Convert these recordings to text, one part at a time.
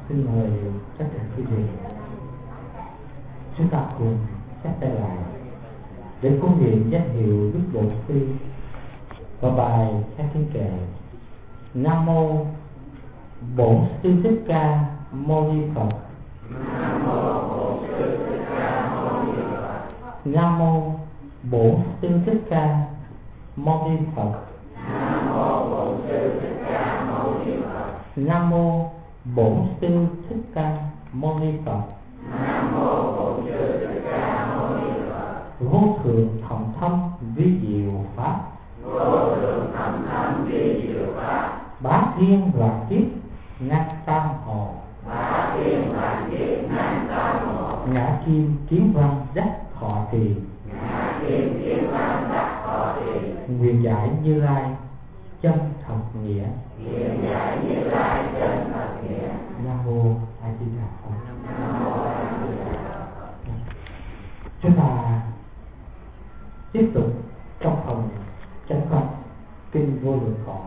Xin mời tất cả quý vị chúng ta cùng chắp tay lại để cung niệm danh hiệu Đức Bổn Sư và bài hát tiếng kệ. Nam mô Bổn Sư Thích Ca Mâu Ni Phật. Nam mô Bổn Sư Thích Ca Mâu Ni Phật. Nam mô Bổn Sư Thích Ca Mâu Ni Phật. Nam mô Bổn Sư Thích Ca Mâu Ni Phật. Nam mô Bổn Sư Thích Ca Mâu Ni Phật. Nam mô Bổn Sư Thích Ca Mâu Ni Phật. Vô thượng thầm thâm vi diệu pháp. Vô thượng thầm thâm vi diệu pháp. Bá thiên loạn kiếp ngăn tam hộ. Bá thiên loạn kiếp ngăn tam hộ. Ngã kim kiến văn đắc thọ trì. Ngã kim kiến văn đắc thọ trì. Nguyện giải Như Lai chân thật nghĩa. Nguyện giải Như Lai chân thật nghĩa. Nam mô A Di Đà Phật. Nam mô A Di Đà Phật. Chúng ta tiếp tục trong phần chánh văn kinh Vô Lượng Thọ.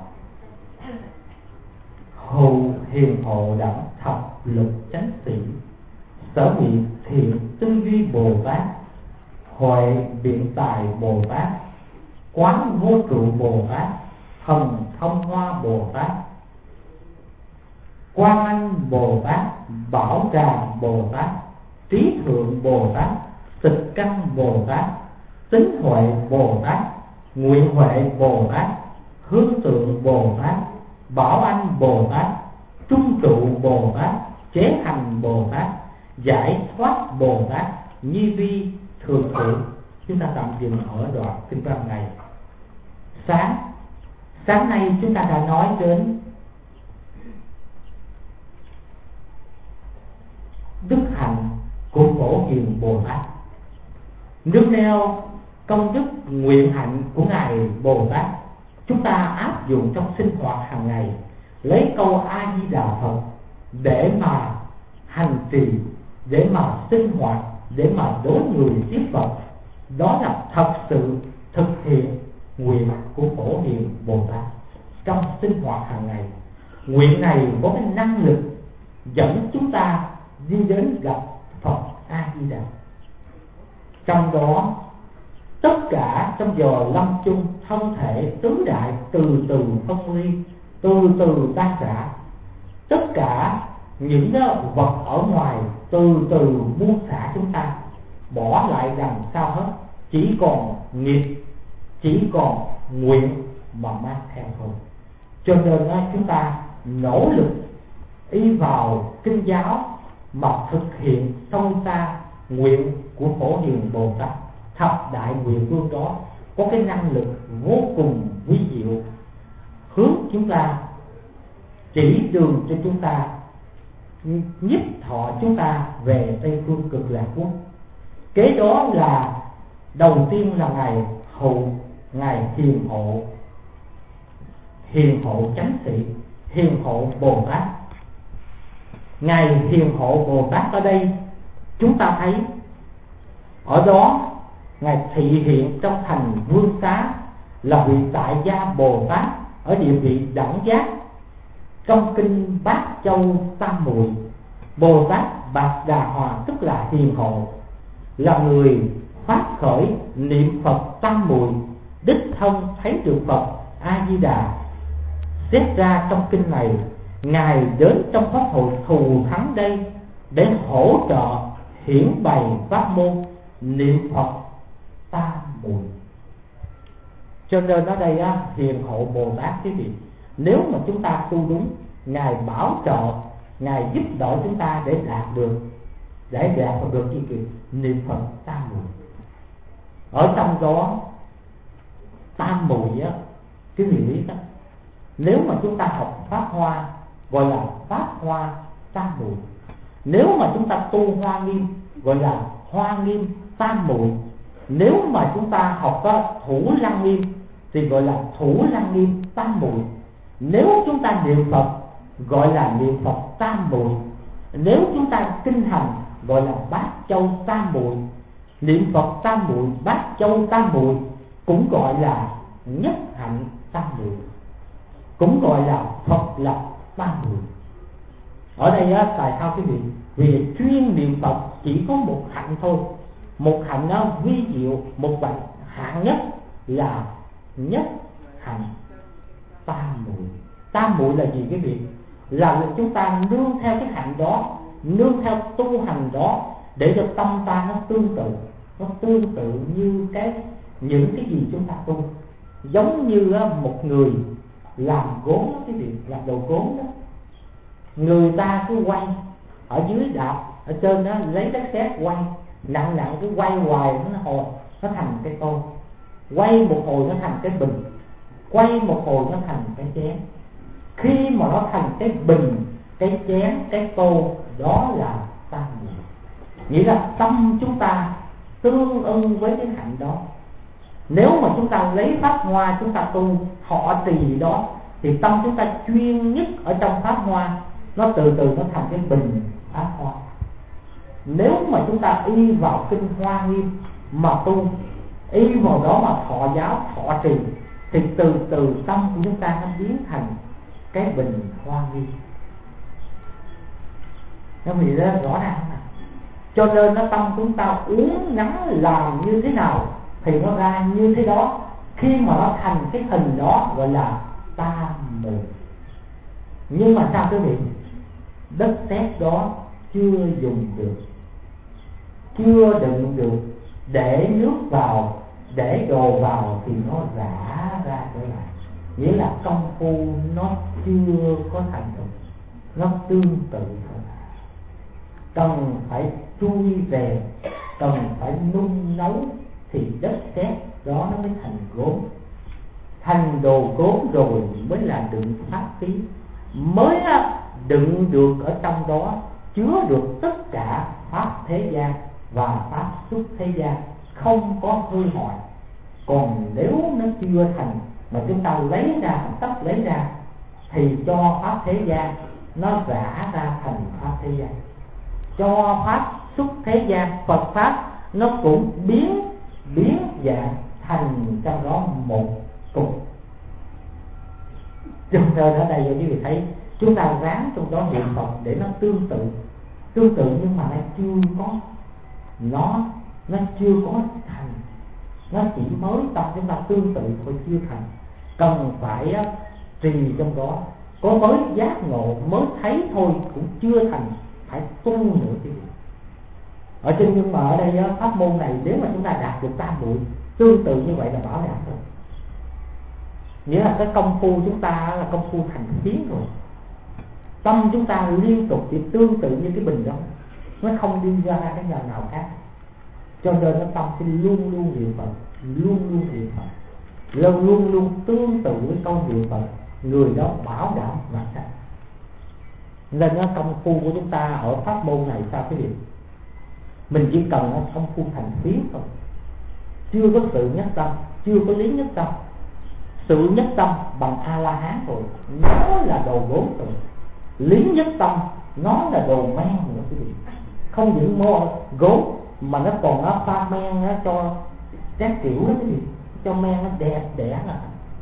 Hầu hiền hộ đẳng thập lực chánh sĩ, sở nguyện thiện tư duy Bồ Tát, huệ biện tài Bồ Tát, quán vô trụ Bồ Tát, thần thông hoa Bồ Tát, Quan Anh Bồ Tát, Bảo Tràng Bồ Tát, Trí Thượng Bồ Tát, Tịch Căn Bồ Tát, Tính Huệ Bồ Tát, Nguyện Huệ Bồ Tát, Hương Tượng Bồ Tát, Bảo Anh Bồ Tát, Trung Trụ Bồ Tát, Chế Hành Bồ Tát, Giải Thoát Bồ Tát, Nhi Vi Thường Thượng. Chúng ta tạm dừng ở đoạn kinh văn này. Sáng nay chúng ta đã nói đến đức hạnh của Phổ Hiền Bồ Tát, nương neo công đức nguyện hạnh của ngài Bồ Tát. Chúng ta áp dụng trong sinh hoạt hàng ngày, lấy câu A Di Đà Phật để mà hành trì, để mà sinh hoạt, để mà đối người tiếp Phật. Đó là thật sự thực hiện nguyện của Phổ Hiền Bồ Tát trong sinh hoạt hàng ngày. Nguyện này có cái năng lực dẫn chúng ta đi đến gặp Phật A Di Đà. Trong đó tất cả trong giờ lâm chung, thân thể tứ đại từ từ phân ly, từ từ tan rã. Tất cả những vật ở ngoài từ từ buông xả chúng ta, bỏ lại đằng sau hết. Chỉ còn nghiệp, chỉ còn nguyện mà mang theo thôi. Cho nên chúng ta nỗ lực y vào kinh giáo mà thực hiện sâu xa nguyện của Phổ Hiền Bồ Tát. Thập đại nguyện vương đó có cái năng lực vô cùng quý diệu, hướng chúng ta, chỉ đường cho chúng ta, nhiếp thọ chúng ta về Tây Phương Cực Lạc Quốc. Kế đó là đầu tiên là ngài hiền hộ chánh sĩ, hiền hộ Bồ Tát. Ngài hiền hộ Bồ Tát ở đây chúng ta thấy ở đó ngài thị hiện trong thành Vương Xá là vị tại gia Bồ Tát ở địa vị đẳng giác. Trong kinh Bát Châu Tam Muội, Bồ Tát Bạt Đà Hòa tức là hiền hộ, là người phát khởi niệm Phật Tam Muội, đích thân thấy được Phật A Di Đà. Xét ra trong kinh này, ngài đến trong pháp hội thù thắng đây để hỗ trợ hiển bày pháp môn niệm Phật Tam Muội. Cho nên ở đây hiền hộ Bồ Tát quý vị, nếu mà chúng ta tu đúng, ngài bảo trợ, ngài giúp đỡ chúng ta để đạt được cái niệm Phật Tam Muội. Ở trong đó Tam Muội quý vị biết đó, nếu mà chúng ta học Pháp Hoa gọi là Pháp Hoa Tam Muội, nếu mà chúng ta tu Hoa Nghiêm gọi là Hoa Nghiêm Tam Muội, nếu mà chúng ta học Thủ Lăng Nghiêm thì gọi là Thủ Lăng Nghiêm Tam Muội, nếu chúng ta niệm Phật gọi là niệm Phật Tam Muội, nếu chúng ta kinh hành gọi là Bát Châu Tam Muội. Niệm Phật Tam Muội, Bát Châu Tam Muội cũng gọi là Nhất Hạnh Tam Muội, cũng gọi là Phật Lập Tam Muội. Ở đây á, tại sao quý vị? Vì chuyên niệm Phật chỉ có một hạnh thôi, một hạnh nó vi diệu, một hạnh nhất là nhất hạnh tam muội. Tam muội là gì quý vị? Là chúng ta nương theo cái hạnh đó, nương theo tu hành đó, để cho tâm ta nó tương tự như những cái gì chúng ta tu. Giống như một người làm gốm đó quý vị, làm đồ gốm đó, người ta cứ quay ở dưới đạp, ở trên đó lấy đất sét quay nặng cứ quay hoài, nó thành cái tô, quay một hồi nó thành cái bình, quay một hồi nó thành cái chén. Khi mà nó thành cái bình, cái chén, cái tô, đó là tam muội. Nghĩa là tâm chúng ta tương ưng với cái hạnh đó. Nếu mà chúng ta lấy pháp hoa chúng ta tu thọ trì đó, thì tâm chúng ta chuyên nhất ở trong pháp hoa, nó từ từ nó thành cái bình pháp hoa. Nếu mà chúng ta y vào kinh Hoa Nghiêm mà tu, y vào đó mà thọ giáo thọ trì, thì từ từ tâm của chúng ta nó biến thành cái bình Hoa Nghiêm. Các vị đó rõ ràng không nào? Cho nên nó tâm chúng ta uống nắng làm như thế nào thì nó ra như thế đó. Khi mà nó thành cái hình đó gọi là tam muội. Nhưng mà sao quý vị? Đất sét đó chưa dùng được, chưa đựng được, để nước vào, để đồ vào thì nó rã ra trở lại. Nghĩa là công phu nó chưa có thành được, nó tương tự thôi. Cần phải chui về, cần phải nung nấu thì đất sét đó nó mới thành gốm. Thành đồ gốm rồi mới là đựng pháp khí, mới đựng được ở trong đó, chứa được tất cả pháp thế gian và pháp xuất thế gian, không có hư hoại. Còn nếu nó chưa thành mà chúng ta lấy ra, tách lấy ra, thì cho pháp thế gian nó rã ra thành pháp thế gian, cho pháp xuất thế gian, Phật pháp nó cũng biến dạng thành trong đó một cục. Cho nên ở đây quý vị thấy chúng ta ráng trong đó niệm Phật để nó tương tự nhưng mà nó chưa có, nó chưa có thành, nó chỉ mới tâm chúng ta tương tự thôi, chưa thành. Cần phải trì trong đó, có mới giác ngộ, mới thấy thôi cũng chưa thành, phải tu nữa chứ. Ở trên nhưng mà ở đây pháp môn này nếu mà chúng ta đạt được tam muội tương tự như vậy là bảo đảm rồi. Nghĩa là cái công phu chúng ta là công phu thành tiến rồi. Tâm chúng ta liên tục chỉ tương tự như cái bình đó, nó không đi ra cái nhà nào khác. Cho nên nó tâm sẽ luôn luôn niệm Phật, luôn luôn tương tự với câu niệm Phật, người đó bảo đảm vãng sanh. Nên nó công phu của chúng ta ở pháp môn này sao cái điều mình chỉ cần công phu thành tiến thôi, chưa có sự nhất tâm, chưa có lý nhất tâm. Sự nhất tâm bằng A La Hán rồi, nó là đồ gốm rồi. Lý nhất tâm nó là đồ men nữa quý vị. Không những mua gốm mà nó còn pha men cho các kiểu đó quý vị, cho men nó đẹp đẽ là.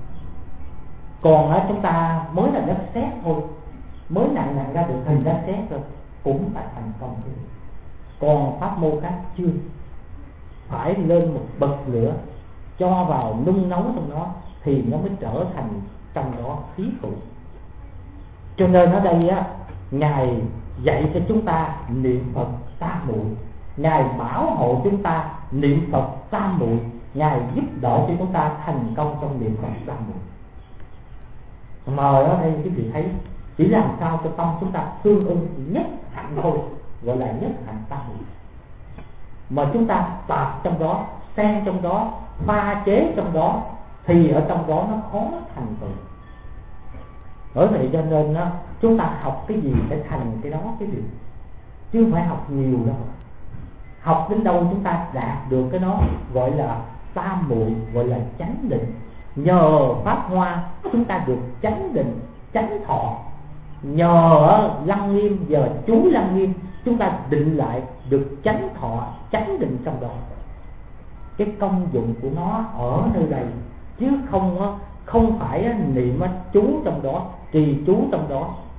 Còn chúng ta mới là đất sét thôi, mới nặng ra được hình đất sét rồi cũng phải thành công quý vị. Còn pháp môn khác chưa, phải lên một bậc lửa, cho vào nung nấu trong đó thì nó mới trở thành trong đó khí cụ. Cho nên ở đây Ngài dạy cho chúng ta niệm Phật tam muội, Ngài bảo hộ chúng ta niệm Phật tam muội, Ngài giúp đỡ cho chúng ta thành công trong niệm Phật tam muội. Mà ở đây quý vị thấy chỉ làm sao cho tâm chúng ta tương ưng nhất hạnh thôi, gọi là nhất hạnh tam muội. Mà chúng ta tạp trong đó, xen trong đó, pha chế trong đó, thì ở trong đó nó khó thành tựu. Bởi vậy cho nên chúng ta học cái gì để thành cái đó cái điều, chứ không phải học nhiều đâu. Học đến đâu chúng ta đạt được cái đó gọi là tam muội, gọi là chánh định. Nhờ pháp hoa chúng ta được chánh định, chánh thọ. Nhờ Lăng Nghiêm, giờ chú Lăng Nghiêm chúng ta định lại được chánh thọ, chánh định trong đó. Cái công dụng của nó ở nơi đây, chứ không phải niệm chú trong đó, trì chú trong đó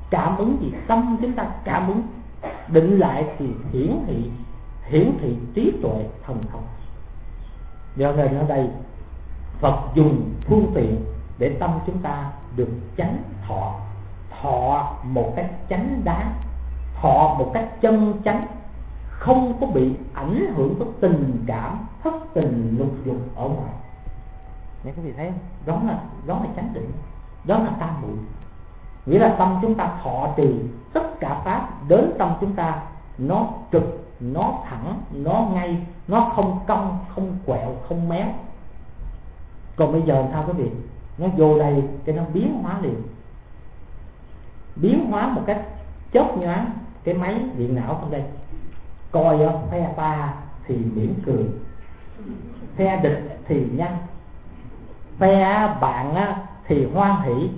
Cảm ứng gì? Tâm chúng ta cảm ứng, định lại thì hiển thị trí tuệ thần thông. Do nên ở đây Phật dùng phương tiện để tâm chúng ta được chánh thọ, thọ một cách chánh đáng, thọ một cách chân chánh, không có bị ảnh hưởng của tình cảm thất tình lục dục ở ngoài. Nên quý vị thấy không? Đó là chánh định, đó là tam muội. Nghĩa là tâm chúng ta thọ trì tất cả pháp đến tâm chúng ta, nó trực, nó thẳng, nó ngay, nó không cong, không quẹo, không méo. Còn bây giờ sao quý vị? Nó vô đây cái nó biến hóa liền, biến hóa một cách chớp nhoáng. Cái máy điện não trong đây coi phe ta thì mỉm cười, phe địch thì nhanh, phe bạn thì hoan hỷ,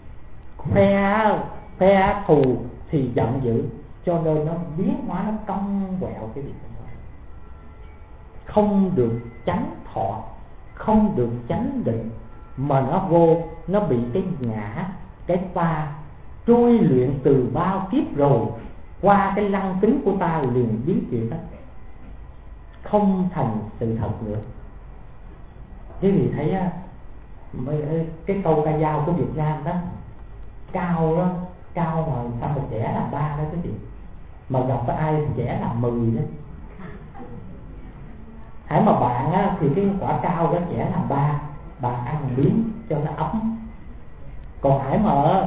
phe thù thì giận dữ. Cho nên nó biến hóa, nó cong quẹo cái việc đó. Không được chánh thọ, không được chánh định, mà nó vô, nó bị cái ngã, cái ta trôi luyện từ bao kiếp rồi, qua cái lăng kính của ta liền biến chuyển hết, không thành sự thật nữa. Quý vị thấy cái câu ca dao của Việt Nam đó, cao đó, cao mà sao mà trẻ làm 3 đó quý vị, mà gặp có ai trẻ làm 10 đó. Hãy mà bạn thì cái quả cao đó trẻ làm 3, bạn ăn miếng cho nó ấm. Còn hãy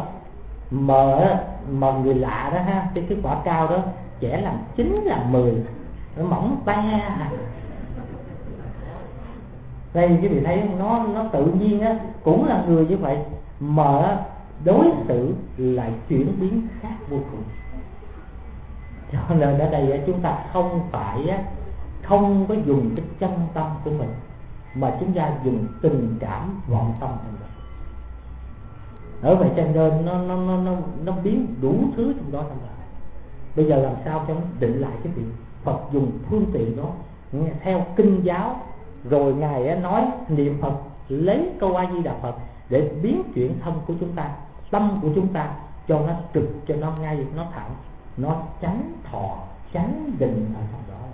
mà người lạ đó ha, cái quả cao đó trẻ làm 9 làm 10, nó mỏng te. Đây quý vị thấy không? Nó tự nhiên á, cũng là người như vậy mà đối xử lại chuyển biến khác vô cùng. Cho nên ở đây chúng ta không có dùng cái chân tâm của mình, mà chúng ta dùng tình cảm vọng tâm trong đó. Ở vậy cho nên nó biến đủ thứ trong đó. Bây giờ làm sao cho nó định lại cái việc Phật dùng phương tiện đó theo kinh giáo, rồi Ngài nói niệm Phật, lấy câu A Di Đà Phật để biến chuyển thân của chúng ta, tâm của chúng ta cho nó trực, cho nó ngay, nó thẳng, nó chánh thọ, chánh định ở trong đó,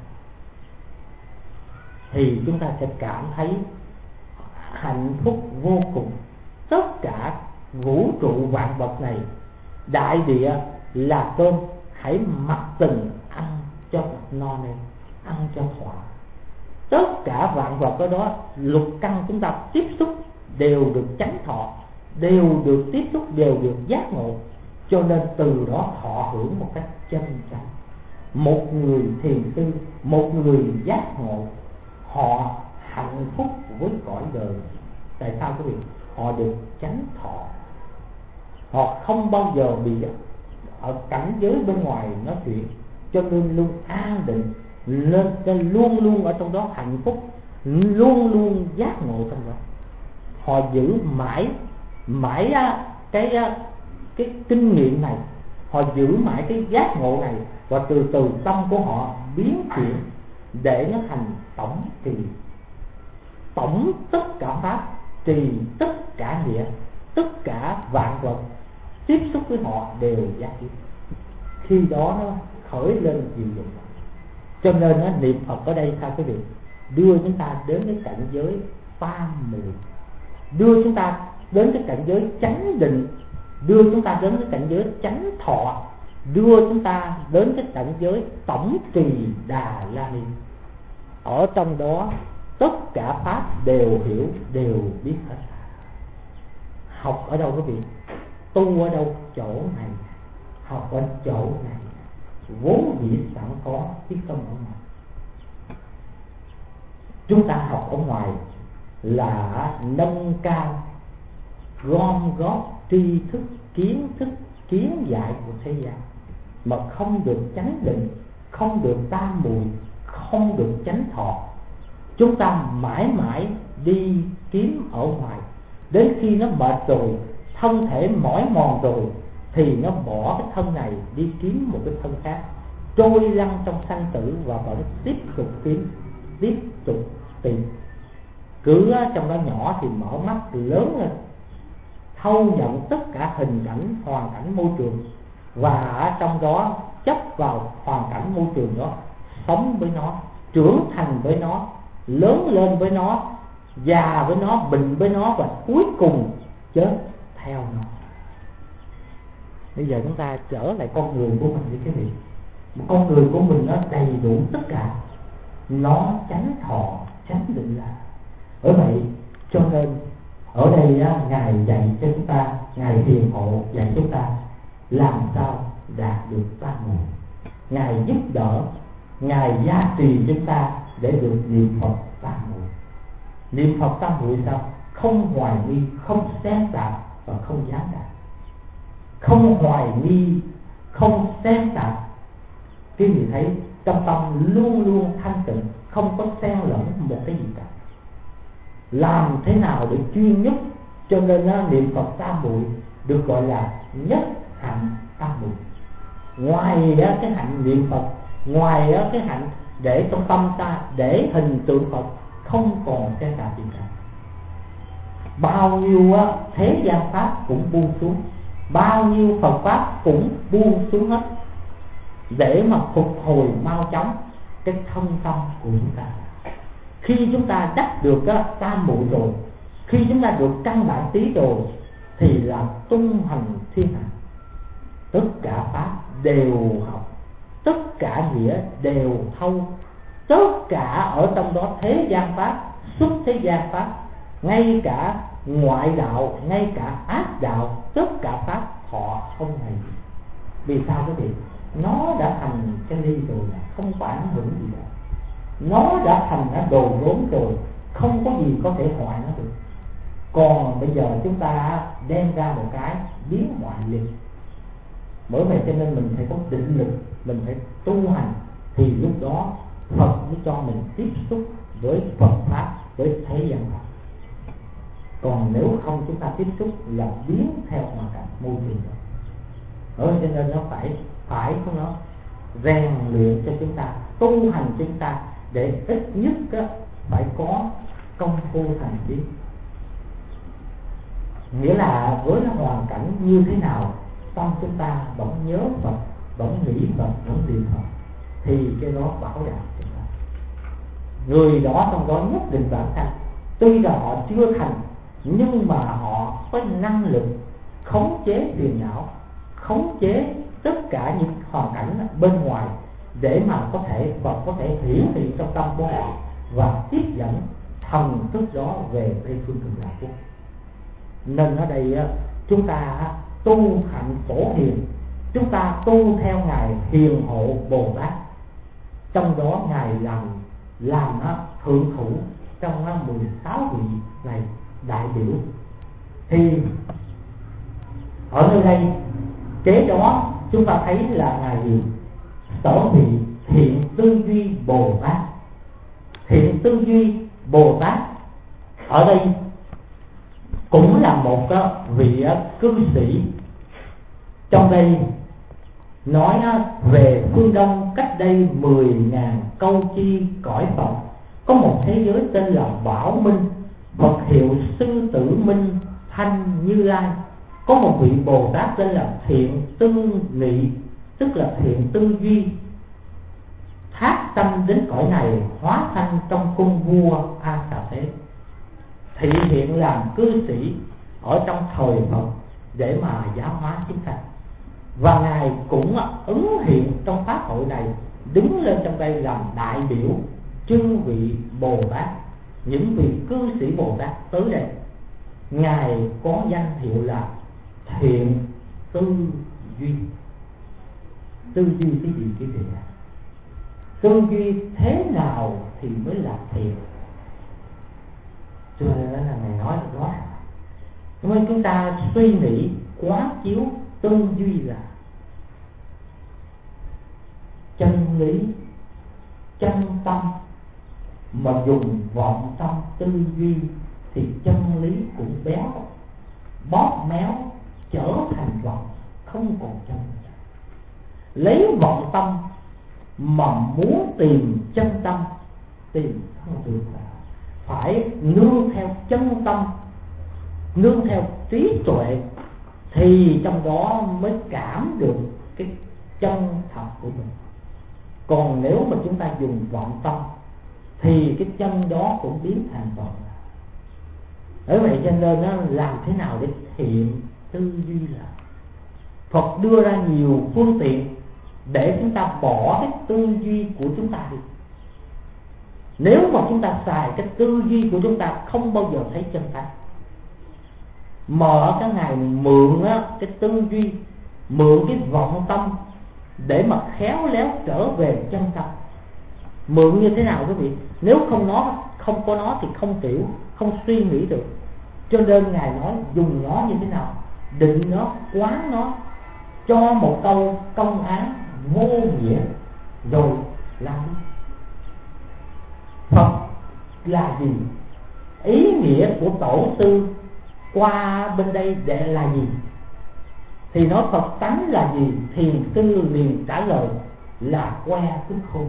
thì chúng ta sẽ cảm thấy hạnh phúc vô cùng. Tất cả vũ trụ vạn vật này, đại địa là cơm, hãy mặc tình ăn cho no nê, ăn cho thỏa. Tất cả vạn vật ở đó, lục căn chúng ta tiếp xúc đều được chánh thọ, đều được tiếp xúc, đều được giác ngộ. Cho nên từ đó thọ hưởng một cách chân chánh. Một người thiền sư, một người giác ngộ, họ hạnh phúc với cõi đời. Tại sao quý vị? Họ được chánh thọ, họ không bao giờ bị ở cảnh giới bên ngoài nói chuyện, cho nên luôn an định, luôn luôn ở trong đó hạnh phúc, luôn luôn giác ngộ trong đó. Họ giữ mãi cái kinh nghiệm này, họ giữ mãi cái giác ngộ này, và từ từ tâm của họ biến chuyển để nó thành tổng trì, tổng tất cả pháp, trì tất cả nghĩa, tất cả vạn vật tiếp xúc với họ đều giác ngộ. Khi đó nó khởi lên diệu dụng. Cho nên niệm Phật ở đây sao quý vị? Đưa chúng ta đến cái cảnh giới tam muội, đưa chúng ta đến cái cảnh giới chánh định, đưa chúng ta đến cái cảnh giới chánh thọ, đưa chúng ta đến cái cảnh giới tổng trì Đà La Ni. Ở trong đó tất cả pháp đều hiểu, đều biết hết. Học ở đâu quý vị? Tu ở đâu? Chỗ này. Học ở chỗ này, vốn dĩ sẵn có chứ không ở ngoài. Chúng ta học ở ngoài là nâng cao, gom góp tri thức, kiến thức, kiến giải của thế gian, mà không được chánh định, không được tam muội, không được chánh thọ. Chúng ta mãi mãi đi kiếm ở ngoài, đến khi nó mệt rồi, thân thể mỏi mòn rồi, thì nó bỏ cái thân này đi kiếm một cái thân khác, trôi lăn trong sanh tử, và vẫn tiếp tục kiếm, tiếp tục tìm. Cứ trong đó nhỏ thì mở mắt lớn lên, thâu nhận tất cả hình ảnh, hoàn cảnh, môi trường, và ở trong đó chấp vào hoàn cảnh môi trường đó, sống với nó, trưởng thành với nó, lớn lên với nó, già với nó, bệnh với nó, và cuối cùng chết theo nó. Bây giờ chúng ta trở lại con người của mình đi quý vị. Con người của mình nó đầy đủ tất cả, nó tránh thọ tránh định là. Bởi vậy cho nên ở đây Ngài dạy cho chúng ta, Ngài hiền hộ dạy chúng ta làm sao đạt được tam muội. Ngài giúp đỡ, Ngài gia trì chúng ta để được niệm Phật tam muội. Niệm Phật tam muội sao? Không hoài nghi, không xen tạp và không gián đoạn. Không hoài nghi, không xen tạp. Quý vị thấy trong tâm luôn luôn thanh tịnh, không có xen lẫn một cái gì cả. Làm thế nào để chuyên nhất? Cho nên niệm Phật tam muội được gọi là nhất hạnh tam muội. Ngoài cái hạnh niệm Phật, ngoài cái hạnh để trong tâm ta để hình tượng Phật không còn xen tạp gì cả, bao nhiêu thế gian pháp cũng buông xuống, bao nhiêu Phật pháp cũng buông xuống hết, để mà phục hồi mau chóng cái thân tâm của chúng ta. Khi chúng ta đắc được tam muội rồi, khi chúng ta được căn bản trí rồi, thì là tung hành thiên hạ, tất cả pháp đều học, tất cả nghĩa đều thâu, tất cả ở trong đó thế gian pháp, xuất thế gian pháp, ngay cả ngoại đạo, ngay cả ác đạo, tất cả pháp họ không hề. Vì sao quý vị? Nó đã thành cái ly rồi, không có ảnh hưởng gì cả. Nó đã thành đồ gốm rồi, không có gì có thể hoại nó được. Còn bây giờ chúng ta đem ra một cái biến hoại liền. Bởi vậy cho nên mình phải có định lực, mình phải tu hành, thì lúc đó Phật mới cho mình tiếp xúc với Phật pháp, với thế gian pháp. Còn nếu không chúng ta tiếp xúc là biến theo hoàn cảnh môi trường đó. Cho nên nó phải của nó rèn luyện cho chúng ta, tu hành chúng ta, để ít nhất phải có công phu thành tiến. Nghĩa là với hoàn cảnh như thế nào, tâm chúng ta vẫn nhớ Phật, vẫn nghĩ Phật, vẫn niệm Phật, thì cái đó bảo đảm chúng ta. Người đó trong đó nhất định bản thân, tuy là họ chưa thành, nhưng mà họ có năng lực khống chế phiền não, khống chế tất cả những hoàn cảnh bên ngoài, để mà có thể Phật có thể hiển hiện trong tâm của họ và tiếp dẫn thần thức đó về Tây phương Cực Lạc Quốc. Nên ở đây chúng ta tu hạnh phổ hiền, chúng ta tu theo Ngài Hiền Hộ Bồ Tát, trong đó Ngài làm thượng thủ trong 16 vị này đại biểu. Thì ở nơi đây kế đó chúng ta thấy là Ngài gì? Sở vị Thiện Tư Duy Bồ Tát. Thiện Tư Duy Bồ Tát ở đây cũng là một vị cư sĩ. Trong đây nói về phương Đông cách đây 10.000 câu chi cõi Phật, có một thế giới tên là Bảo Minh, Phật hiệu Sư Tử Minh Thanh Như Lai. Có một vị Bồ Tát tên là Thiện Tư Nghị, tức là thiện tư duy, thác tâm đến cõi này, hóa thanh trong cung vua A Xà Thế, thị hiện làm cư sĩ ở trong thời Phật để mà giáo hóa chúng sanh. Và Ngài cũng ứng hiện trong pháp hội này, đứng lên trong đây làm đại biểu chư vị Bồ Tát, những vị cư sĩ Bồ Tát tới đây. Ngài có danh hiệu là Thiện Tư Duy. Tư duy cái gì quý vị ạ? Tư duy thế nào thì mới là thiện? Cho nên là Ngài nói được đó. Nên chúng ta suy nghĩ quán chiếu tư duy là chân lý, chân tâm, mà dùng vọng tâm tư duy thì chân lý cũng béo, bóp méo, trở thành vọng, không còn chân. Lấy vọng tâm mà muốn tìm chân tâm, tìm không được, phải nương theo chân tâm, nương theo trí tuệ, thì trong đó mới cảm được cái chân thật của mình. Còn nếu mà chúng ta dùng vọng tâm thì cái chân đó cũng biến thành vọng. Bởi vậy cho nên nó làm thế nào để thiện tư duy là Phật đưa ra nhiều phương tiện để chúng ta bỏ cái tư duy của chúng ta đi. Nếu mà chúng ta xài cái tư duy của chúng ta không bao giờ thấy chân tánh. Mở cái ngày mượn cái tư duy, mượn cái vọng tâm để mà khéo léo trở về chân tâm. Mượn như thế nào quý vị? Nếu không có nó thì không hiểu, không suy nghĩ được. Cho nên Ngài nói dùng nó như thế nào? Định nó, quán nó, cho một câu công án vô nghĩa rồi làm đi. Phật là gì? Ý nghĩa của tổ sư qua bên đây để là gì? Thì nói Phật tánh là gì? Thiền sư liền trả lời là que tức khôn.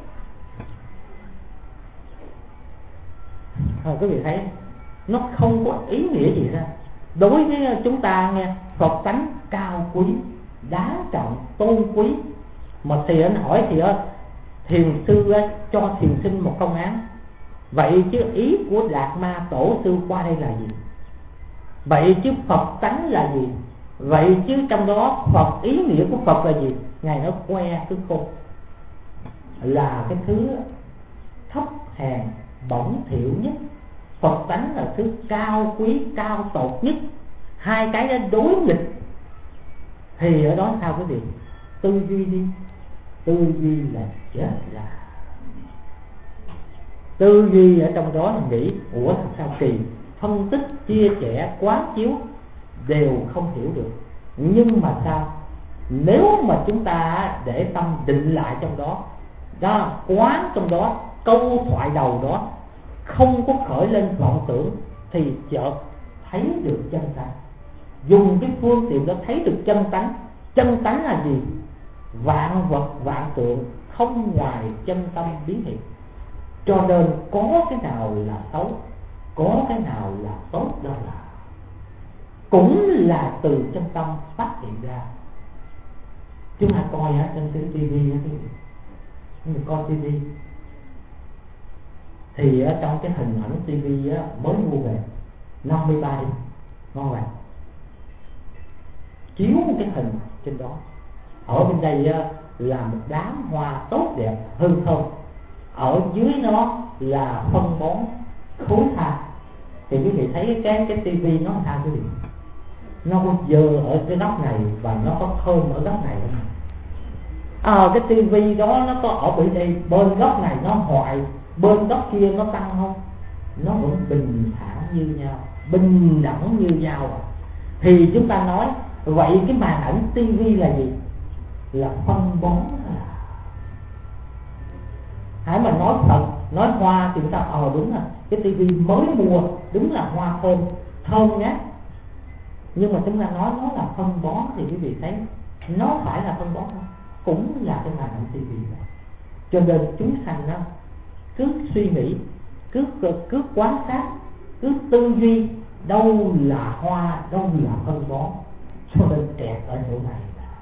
Quý vị thấy nó không có ý nghĩa gì ra. Đối với chúng ta nghe, Phật tánh cao quý, đáng trọng, tôn quý. Mà thầy anh hỏi thì thiền sư cho thiền sinh một công án. Vậy chứ ý của Đạt Ma tổ sư qua đây là gì? Vậy chứ Phật tánh là gì? Vậy chứ trong đó Phật, ý nghĩa của Phật là gì? Ngài nói que tức khôn là cái thứ thấp hèn bẩn thỉu nhất. Phật tánh là thứ cao quý, cao tột nhất. Hai cái đó đối nghịch. Thì ở đó sao quý vị? Tư duy đi. Tư duy là chết là. Tư duy ở trong đó là nghĩ ủa sao kỳ, phân tích, chia sẻ, quán chiếu đều không hiểu được. Nhưng mà sao? Nếu mà chúng ta để tâm định lại trong đó, quán trong đó, câu thoại đầu đó không có khởi lên vọng tưởng thì chợt thấy được chân tánh. Dùng cái phương tiện đó thấy được chân tánh. Chân tánh là gì? Vạn vật vạn tượng không ngoài chân tâm biến hiện. Cho nên có cái nào là xấu, có cái nào là tốt, đó là cũng là từ chân tâm phát hiện ra. Chúng ta coi trên cái tivi mình coi tivi thì trong cái hình ảnh tivi mới mua về 53 inch ngon lành, chiếu một cái hình trên đó. Ở bên đây là một đám hoa tốt đẹp hương thơm, ở dưới nó là phân bón khối than. Thì quý vị thấy cái tivi nó sao quý vị? Nó có dơ ở cái góc này và nó có thơm ở góc này không? Cái tivi đó nó có ở bên góc này nó hoại, bên góc kia nó tăng không? Nó vẫn bình thản như nhau, bình đẳng như nhau. Thì chúng ta nói vậy cái màn ảnh tivi là gì? Là phân bón. Hãy mà nói thật, nói hoa thì chúng ta đúng rồi, cái tivi mới mua đúng là hoa thơm ngát. Nhưng mà chúng ta nói nó là phân bón thì quý vị thấy nó phải là phân bón không? Cũng là cái màn ảnh tivi đó. Cho nên chúng sanh nó cứ suy nghĩ, cứ quan sát, cứ tư duy đâu là hoa, đâu là phân bón, cho nên kẹt ở chỗ này.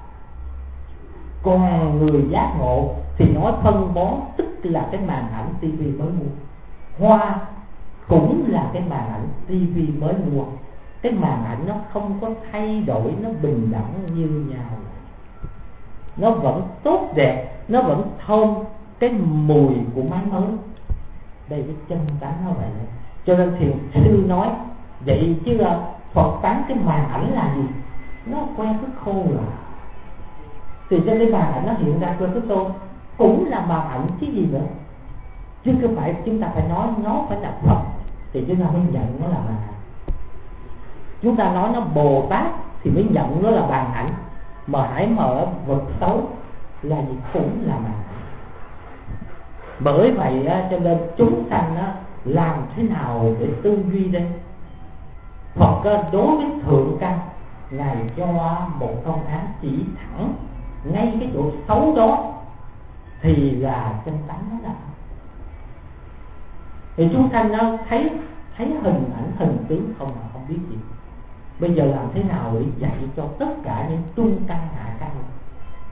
Còn người giác ngộ thì nói phân bón tức là cái màn ảnh tivi mới mua, hoa cũng là cái màn ảnh tivi mới mua. Cái màn ảnh nó không có thay đổi, nó bình đẳng như nhau, nó vẫn tốt đẹp, nó vẫn thơm cái mùi của máy mới. Đây cái chân tánh nó vậy. Cho nên thiền sư nói vậy chứ Phật tánh cái màn ảnh là gì? Nó que thức khô là. Thì trên cái màn ảnh nó hiện ra que thức khô cũng là màn ảnh chứ gì nữa. Chứ không phải chúng ta phải nói nó phải là Phật thì chúng ta mới nhận nó là màn ảnh. Chúng ta nói nó Bồ Tát thì mới nhận nó là màn ảnh. Mà hãy mở vật xấu là gì? Cũng là màn ảnh. Bởi vậy cho nên chúng sanh làm thế nào để tư duy đây? Phật đối với thượng căn, Ngài cho một công án chỉ thẳng ngay cái chỗ xấu đó thì là chân tánh nó là. Thì chúng sanh thấy hình ảnh hình tướng không biết gì. Bây giờ làm thế nào để dạy cho tất cả những trung căn hạ căn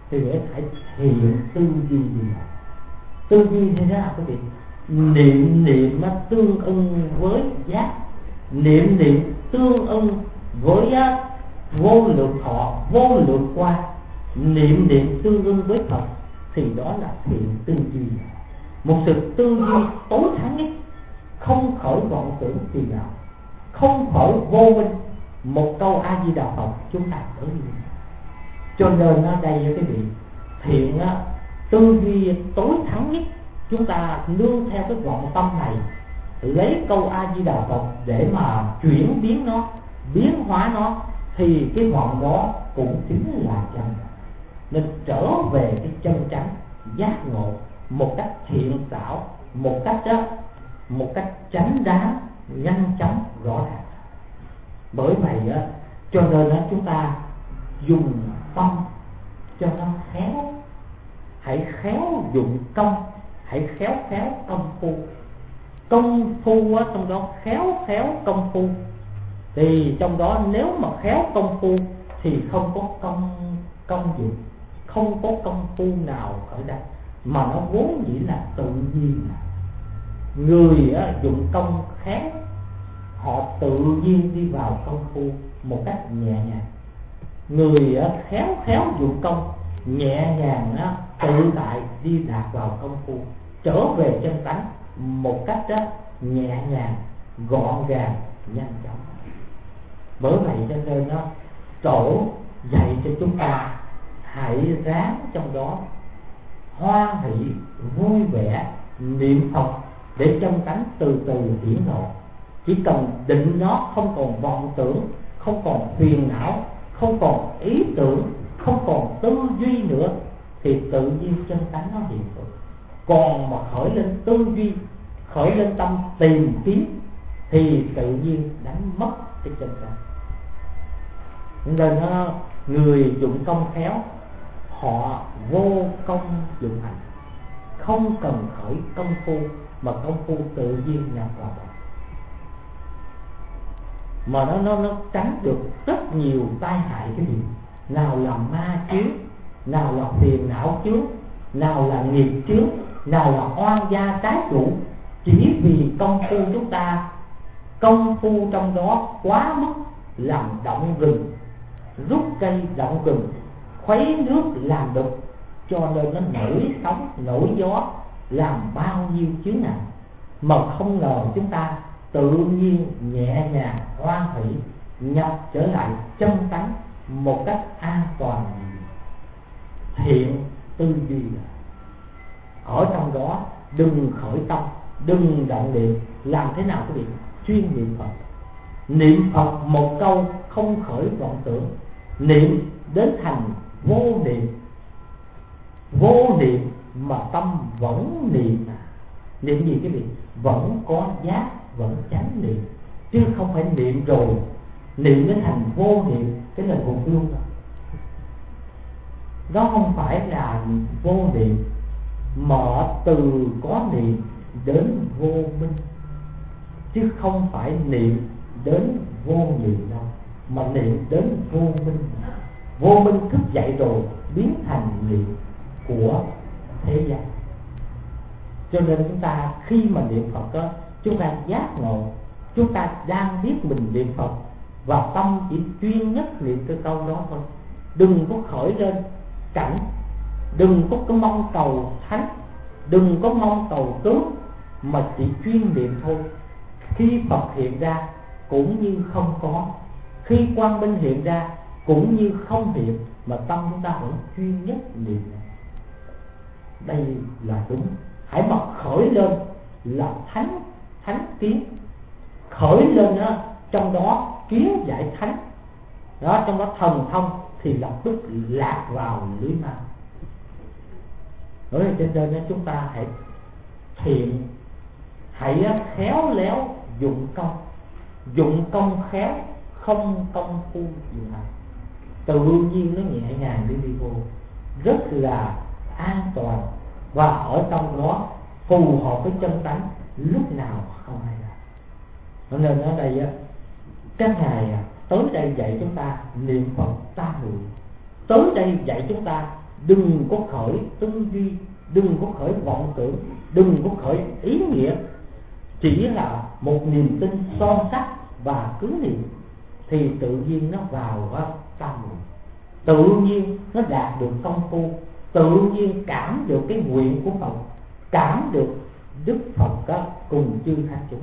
thì nghĩa phải thiện tư duy gì. Tư duy như thế nào quý vị? Niệm tương ưng với giác, niệm tương ưng với vô lượng thọ, vô lượng qua, niệm tương ưng với Phật, thì đó là thiện tư duy. Một sự tư duy tối thắng nhất, không khởi vọng tưởng phiền não, không khởi vô minh. Một câu A Di Đà Phật chúng ta khởi đi. Cho nên ở đây quý vị, thiện tư duy tối thắng nhất, chúng ta nương theo cái vọng tâm này, lấy câu A Di Đà Phật để mà chuyển biến nó, biến hóa nó, thì cái vọng đó cũng chính là chân. Nên trở về cái chân chánh giác ngộ một cách thiện xảo, một cách chánh đáng, nhanh chóng, rõ ràng. Bởi vậy cho nên chúng ta dùng tâm cho nó khéo, hãy khéo dụng công, hãy khéo công phu. Công phu trong đó khéo công phu, thì trong đó nếu mà khéo công phu thì không có công dụng, không có công phu nào khởi đây, mà nó vốn dĩ là tự nhiên. Người dụng công khéo, họ tự nhiên đi vào công phu một cách nhẹ nhàng. Người khéo dụng công, nhẹ nhàng tự tại đi đạt vào công phu, trở về chân tánh một cách nhẹ nhàng, gọn gàng, nhanh chóng. Bởi vậy cho nên tổ dạy cho chúng ta hãy ráng trong đó hoan hỷ, vui vẻ, niệm Phật để chân tánh từ từ hiển lộ. Chỉ cần định nó không còn vọng tưởng, không còn phiền não, không còn ý tưởng, không còn tư duy nữa, thì tự nhiên chân tánh nó hiện hữu. Còn mà khởi lên tư duy, khởi lên tâm tìm kiếm, thì tự nhiên đánh mất cái chân tánh. Nên người dụng công khéo, họ vô công dụng hành, không cần khởi công phu, mà công phu tự nhiên nhập vào đó. Mà nó tránh được rất nhiều tai hại cái gì. Nào là ma chướng, nào là phiền não chướng, nào là nghiệp chướng, nào là oan gia trái chủ. Chỉ vì công phu chúng ta, công phu trong đó quá mức, làm động rừng, rút cây động rừng, khuấy nước làm đục, cho nên nó nổi sóng nổi gió, làm bao nhiêu chướng ngại. Mà không ngờ chúng ta tự nhiên nhẹ nhàng hoan hỷ nhập trở lại chân tánh một cách an toàn. Thiện tư duy ở trong đó, đừng khởi tâm, đừng động niệm. Làm thế nào quý vị? Chuyên niệm Phật. Niệm Phật một câu không khởi vọng tưởng, niệm đến thành vô niệm. Vô niệm mà tâm vẫn niệm. Niệm gì quý vị? Vẫn có giác, vẫn chánh niệm, chứ không phải niệm rồi niệm đến thành vô niệm, cái là gục luôn đó. Đó không phải là vô niệm, mà từ có niệm đến vô minh, chứ không phải niệm đến vô niệm đâu, mà niệm đến vô minh. Vô minh thức dậy rồi biến thành niệm của thế gian. Cho nên chúng ta khi mà niệm Phật đó, chúng ta giác ngộ, chúng ta đang biết mình niệm Phật, và tâm chỉ chuyên nhất niệm cái câu đó thôi. Đừng có khởi lên cảnh, đừng có mong cầu thánh, đừng có mong cầu tướng, mà chỉ chuyên niệm thôi. Khi Phật hiện ra cũng như không có, khi quang minh hiện ra cũng như không hiện, mà tâm chúng ta vẫn chuyên nhất niệm. Đây là đúng. Hãy mà khởi lên là thánh kiến, khởi lên trong đó kiến giải thánh đó, trong đó thần thông, thì lập tức lạc vào lưới ma. Bởi vậy cho nên chúng ta hãy thiện, hãy khéo léo dụng công khéo, không công phu dụng hành, tự nhiên nó nhẹ nhàng đi vô, rất là an toàn, và ở trong đó phù hợp với chân tánh, lúc nào không hay là. Cho nên ở đây các ngài tới đây dạy chúng ta niệm Phật tam muội, tới đây dạy chúng ta đừng có khởi tư duy, đừng có khởi vọng tưởng, đừng có khởi ý nghĩa, chỉ là một niềm tin son sắt và cứ niệm, thì tự nhiên nó vào tam muội, tự nhiên nó đạt được công phu, tự nhiên cảm được cái nguyện của Phật, cảm được Đức Phật cùng chư thánh chúng.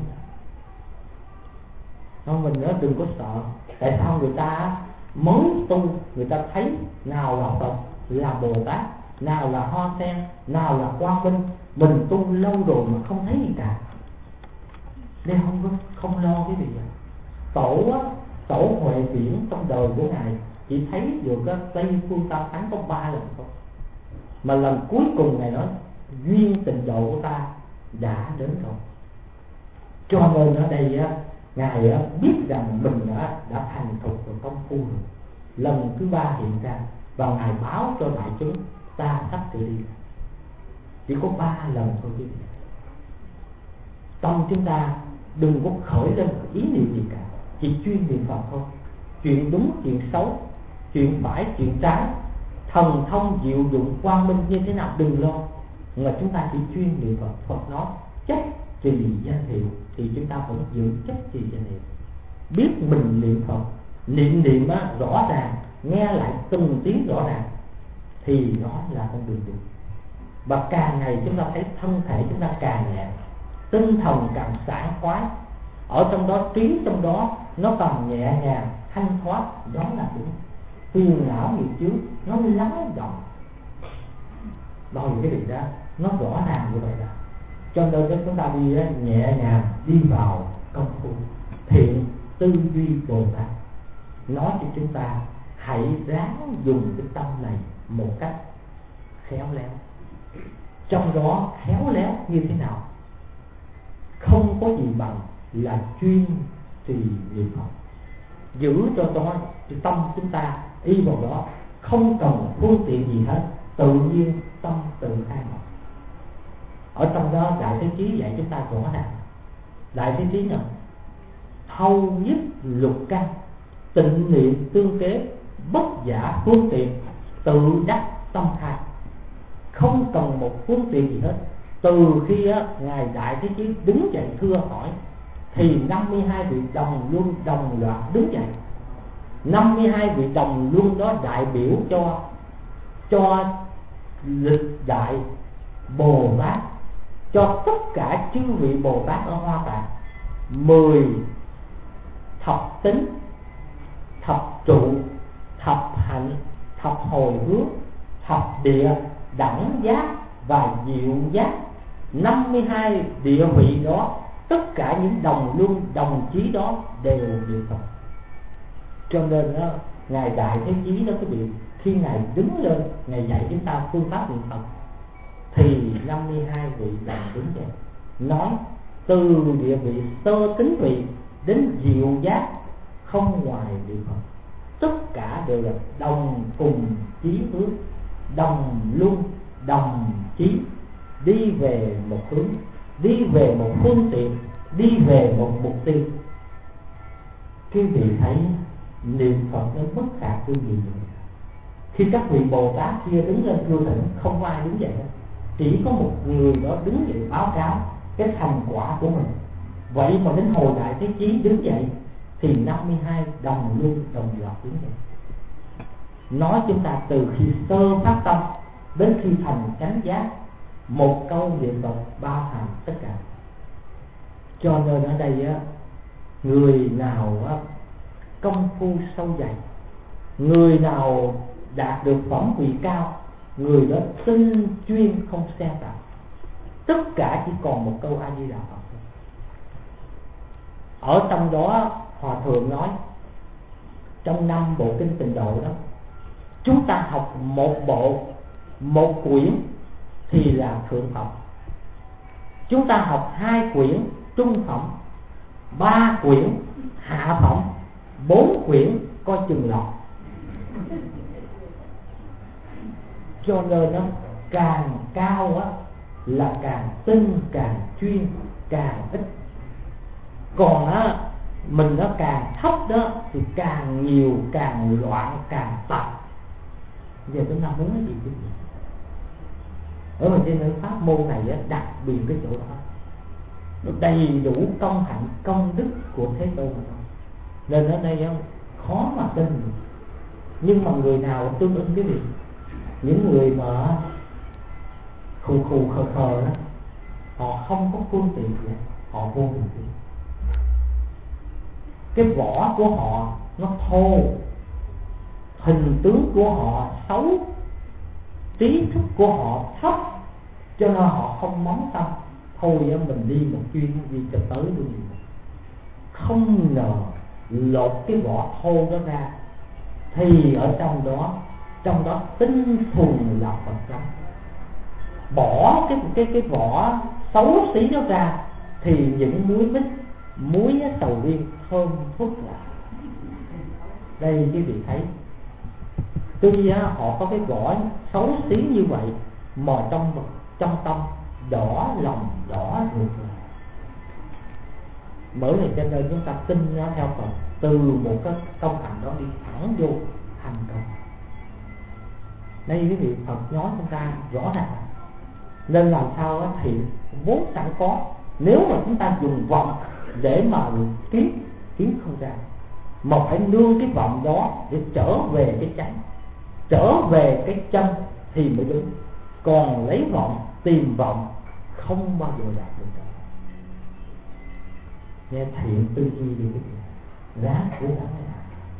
Không, mình nói đừng có sợ. Tại sao người ta mới tu, người ta thấy nào là Phật, là Bồ Tát, nào là Hoa Sen, nào là Quang Minh. Mình tu lâu rồi mà không thấy gì cả, nên không lo cái gì vậy. Tổ Huệ Viễn trong đời của ngài chỉ thấy được Tây Phương Tam Thánh có 3 lần thôi, mà lần cuối cùng ngài nói duyên tịnh độ của ta đã đến rồi. Cho nên ở đây ngài biết rằng mình đã thành thục và công phu rồi. Lần thứ 3 hiện ra và ngài báo cho đại chúng ta sắp sửa đi. Chỉ có 3 lần thôi chứ. Tâm chúng ta đừng có khởi lên ý niệm gì cả, chỉ chuyên niệm Phật thôi. Chuyện đúng, chuyện xấu, chuyện phải, chuyện trái, thần thông diệu dụng quang minh như thế nào đừng lo, mà chúng ta chỉ chuyên niệm Phật. Phật nói chấp trì danh hiệu thì chúng ta vẫn giữ chấp trì danh hiệu. Biết mình niệm Phật, niệm rõ ràng, nghe lại từng tiếng rõ ràng, thì đó là con đường đúng. Và càng ngày chúng ta thấy thân thể chúng ta càng nhẹ, tinh thần càng sảng khoái, ở trong đó trí trong đó nó càng nhẹ nhàng thanh thoát, đó là đúng. Phiền não nghiệp chướng nó lắng động, đòi cái điều đó nó rõ ràng như vậy đó. Cho nên chúng ta đi nhẹ nhàng đi vào công phu thiện tư duy Bồ Tát, nói cho chúng ta hãy ráng dùng cái tâm này một cách khéo léo. Trong đó khéo léo như thế nào? Không có gì bằng là chuyên trì niệm Phật, giữ cho tâm chúng ta y vào đó, không cần phương tiện gì hết, tự nhiên tâm tự khai mở. Ở trong đó Đại Thế Chí dạy chúng ta rõ ràng. Đại Thế Chí nói thâu nhất lục căn, tịnh niệm tương kế, bất giả phương tiện, tự đắc tâm khai. Không cần một phương tiện gì hết. Từ khi ngài Đại Thế Chí đứng dậy thưa hỏi, thì 52 vị đồng luân đồng loạt đứng dậy. 52 vị đồng luân đó đại biểu cho lịch đại Bồ Tát, cho tất cả chư vị Bồ Tát ở Hoa Tạng, 10 thập tính, thập trụ, thập hạnh, thập hồi hướng, thập địa, đẳng giác và diệu giác. 52 địa vị đó, tất cả những đồng luân đồng chí đó đều niệm Phật. Cho nên ngài Đại Thế Chí đó quý vị, khi ngài đứng lên ngài dạy chúng ta phương pháp niệm Phật, thì 52 vị đồng đứng dậy nói từ địa vị sơ tính vị đến diệu giác, không ngoài niệm Phật, tất cả đều là đồng cùng chí hướng, đồng luân đồng chí, đi về một hướng, đi về một phương tiện, đi về một mục tiêu. Quý vị thấy niệm Phật nó bất khả tư nghị. Khi các vị Bồ Tát kia đứng lên thưa thỉnh, không ai đứng dậy hết, chỉ có một người đó đứng dậy báo cáo cái thành quả của mình. Vậy mà đến hồi Đại Thế Chí đứng dậy thì 52 đồng luân đồng loạt đứng dậy, nói chúng ta từ khi sơ phát tâm đến khi thành chánh giác, một câu niệm Phật bao hàm tất cả. Cho nên ở đây người nào công phu sâu dày, người nào đạt được phẩm vị cao, người đó tinh chuyên không xen tạp, tất cả chỉ còn một câu A Di Đà Phật thôi. Ở trong đó Hòa Thượng nói trong 5 bộ kinh Tịnh Độ đó, chúng ta học một bộ, một quyển thì là thượng phẩm, chúng ta học 2 quyển trung phẩm, 3 quyển hạ phẩm, 4 quyển coi chừng lọt. Cho nên càng cao là càng tinh, càng chuyên, càng ít. Còn mình càng thấp đó thì càng nhiều, càng loạn, càng tạp. Giờ chúng ta muốn cái gì chứ? Ở bên trên cái pháp môn này á, đặc biệt cái chỗ đó nó đầy đủ công hạnh công đức của Thế Tôn thôi. Nên ở đây á, khó mà tin được. Nhưng mà người nào tương ứng cái gì? Những người mà khù khù khờ khờ đó, họ không có phương tiện gì, họ vô phương tiện. Cái vỏ của họ nó thô, hình tướng của họ xấu, trí thức của họ thấp, cho nên họ không móng tâm. Thôi mình đi một chuyến đi cho tới luôn. Không ngờ lột cái vỏ thô đó ra, thì ở trong đó tinh thuần là Phật tánh. Bỏ cái vỏ xấu xí đó ra, thì những muối mít, muối sầu riêng thơm phức lạ. Đây quý vị thấy, tuy họ có cái vỏ xấu xí như vậy, mà trong tâm đỏ lòng đỏ ruột. Bởi vì cho nên chúng ta tin nó theo Phật, từ một cái công hạnh đó đi thẳng vô thành công. Đây quý vị, Phật nói chúng ta rõ ràng. Nên làm sao thì vốn sẵn có. Nếu mà chúng ta dùng vọng để mà kiếm không ra, mà phải nương cái vọng đó để trở về cái chánh, trở về cái chân thì mới đúng. Còn lấy vọng tìm vọng không bao giờ đạt được. Nghe thiện tư duy đi, ráng cố gắng làm.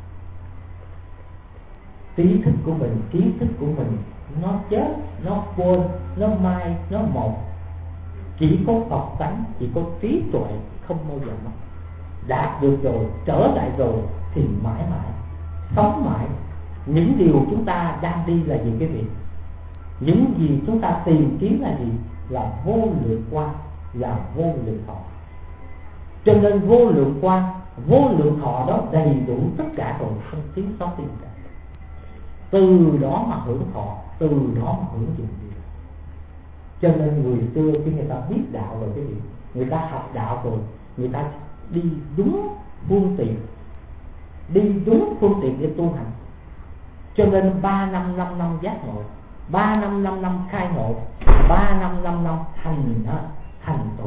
Trí thức của mình, kiến thức của mình nó chết, nó quên, nó mai, nó một. Chỉ có Phật tánh, chỉ có trí tuệ không bao giờ mất. Đạt được rồi, trở lại rồi thì mãi mãi sống mãi. Những điều chúng ta đang đi là gì quý vị? Những gì chúng ta tìm kiếm là gì? Là vô lượng quang, là vô lượng thọ. Cho nên vô lượng quang, vô lượng thọ đó đầy đủ tất cả rồi, không thiếu sót gì cả. Từ đó mà hưởng thọ, từ đó mà hưởng dụng gì. Cho nên người xưa khi người ta biết đạo rồi cái gì, người ta học đạo rồi, người ta đi đúng phương tiện, để tu hành. Cho nên 3 năm 5 năm giác ngộ, 3 năm 5 năm khai ngộ, 3 năm 5 năm thành tựu.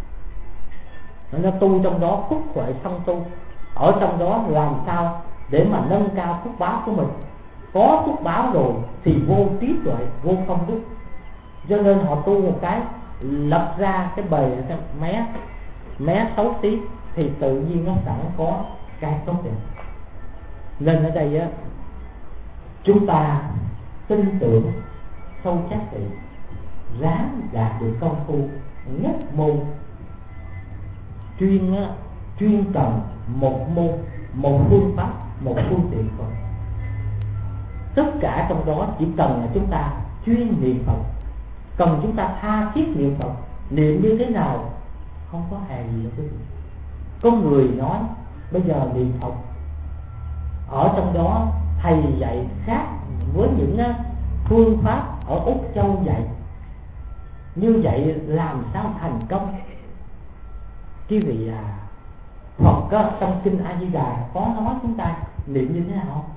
Nó tu trong đó phúc huệ song tu. Ở trong đó làm sao để mà nâng cao phúc báo của mình. Có phúc báo rồi thì vô trí tuệ, vô công đức. Cho nên họ tu một cái, lập ra cái bề mé xấu xí, thì tự nhiên nó sẵn có cái tốt đẹp. Nên ở đây chúng ta tin tưởng sâu chắc thì ráng đạt được công phu nhất môn, chuyên cần một môn, một phương pháp, một phương tiện thôi. Tất cả trong đó chỉ cần là chúng ta chuyên niệm Phật, cần chúng ta tha thiết niệm Phật. Niệm như thế nào không có hề gì đâu quý vị. Có người nói bây giờ niệm Phật ở trong đó thầy dạy khác với những phương pháp ở Úc Châu dạy. Như vậy làm sao thành công? Quý vị Phật trong kinh A Di Đà có nói chúng ta niệm như thế nào không?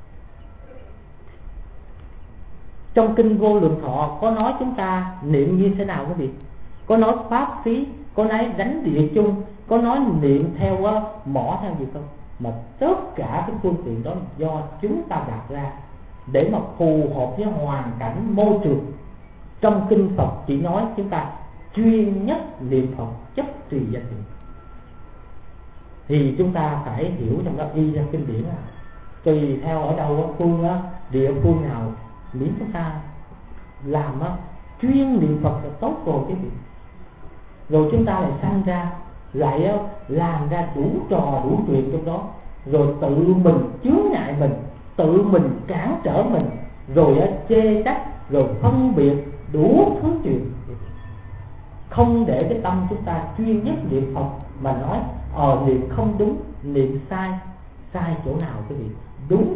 Trong kinh Vô Lượng Thọ có nói chúng ta niệm như thế nào quý vị? Có nói pháp khí, có nói đánh địa chung, có nói niệm theo mỏ theo gì không? Mà tất cả cái phương tiện đó do chúng ta đặt ra để mà phù hợp với hoàn cảnh môi trường. Trong kinh Phật chỉ nói chúng ta chuyên nhất niệm Phật, chấp trì danh hiệu. Thì chúng ta phải hiểu trong đó y ra kinh điển tùy theo ở đâu địa phương nào, miễn chúng ta làm chuyên niệm Phật là tốt rồi cái gì. Rồi chúng ta lại sanh ra, lại làm ra đủ trò đủ chuyện trong đó, rồi tự mình chướng ngại mình, tự mình cản trở mình, rồi chê trách, rồi phân biệt đủ thứ chuyện. Không để cái tâm chúng ta chuyên nhất niệm Phật mà nói niệm không đúng, niệm sai chỗ nào cái gì, đúng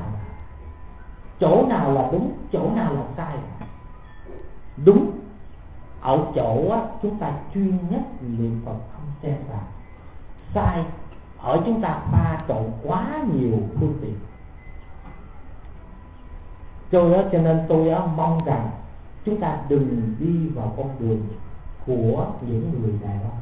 chỗ nào là đúng, chỗ nào là sai. Đúng ở chỗ chúng ta chuyên nhất niệm Phật không xen vào, sai ở chúng ta pha trộn quá nhiều phương tiện. Cho nên tôi mong rằng chúng ta đừng đi vào con đường của những người này đâu.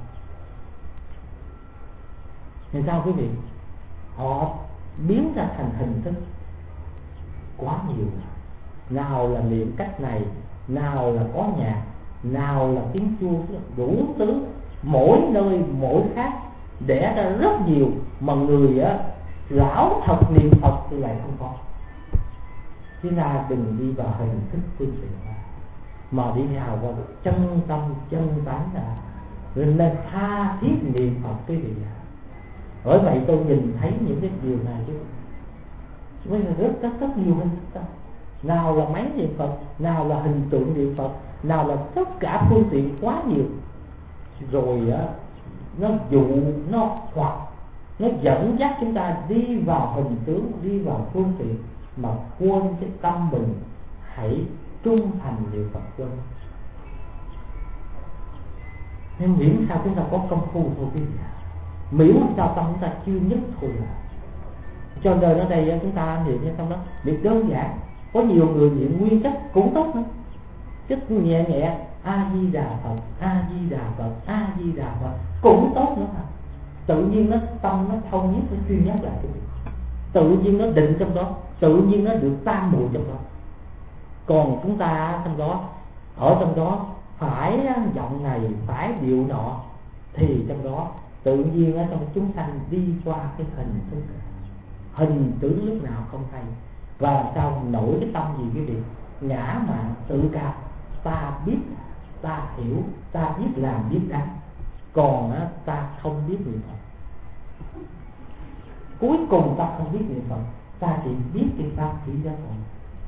Thì sao quý vị? Họ biến ra thành hình thức quá nhiều. Nào là niệm cách này, nào là có nhạc, nào là tiếng chuông, đủ thứ, mỗi nơi mỗi khác, đẻ ra rất nhiều, mà người lão thật niệm Phật thì lại không có. Chứ ta đừng đi vào hình thức phương tiện mà đi vào chân tâm chân tánh là nên tha thiết niệm Phật quý vị ạ. Bởi vậy tôi nhìn thấy những cái điều này chứ bây giờ rất nhiều hình thức. Nào là máy niệm Phật, nào là hình tượng niệm Phật, nào là tất cả phương tiện quá nhiều. Rồi nó dụ, nó hoặc nó dẫn dắt chúng ta đi vào hình tướng, đi vào phương tiện, mà quên cái tâm mình hãy trung thành niệm Phật quên. Nên miễn sao chúng ta có công phu thôi quý vị, miễn sao tâm chúng ta chưa nhất thôi à. Cho nên ở đây chúng ta niệm cái tâm đó niệm đơn giản. Có nhiều người niệm nguyên chất cũng tốt nữa, chất nhẹ nhẹ A Di Đà Phật, A Di Đà Phật, A Di Đà Phật cũng tốt nữa. Tự nhiên nó tâm nó thông nhất, nó chuyên nhất lại, tự nhiên nó định trong đó, tự nhiên nó được tam muội trong đó. Còn chúng ta trong đó, ở trong đó phải giọng này, phải điệu nọ, thì trong đó tự nhiên ở trong chúng sanh đi qua cái hình thức, hình tướng lúc nào không hay. Và làm sao nổi cái tâm gì quý vị? Ngã mạn tự cao, ta biết, ta hiểu, ta biết làm biết đánh, còn ta không biết niệm Phật. Cuối cùng ta không biết niệm Phật, ta chỉ biết cái pháp khí đó thôi.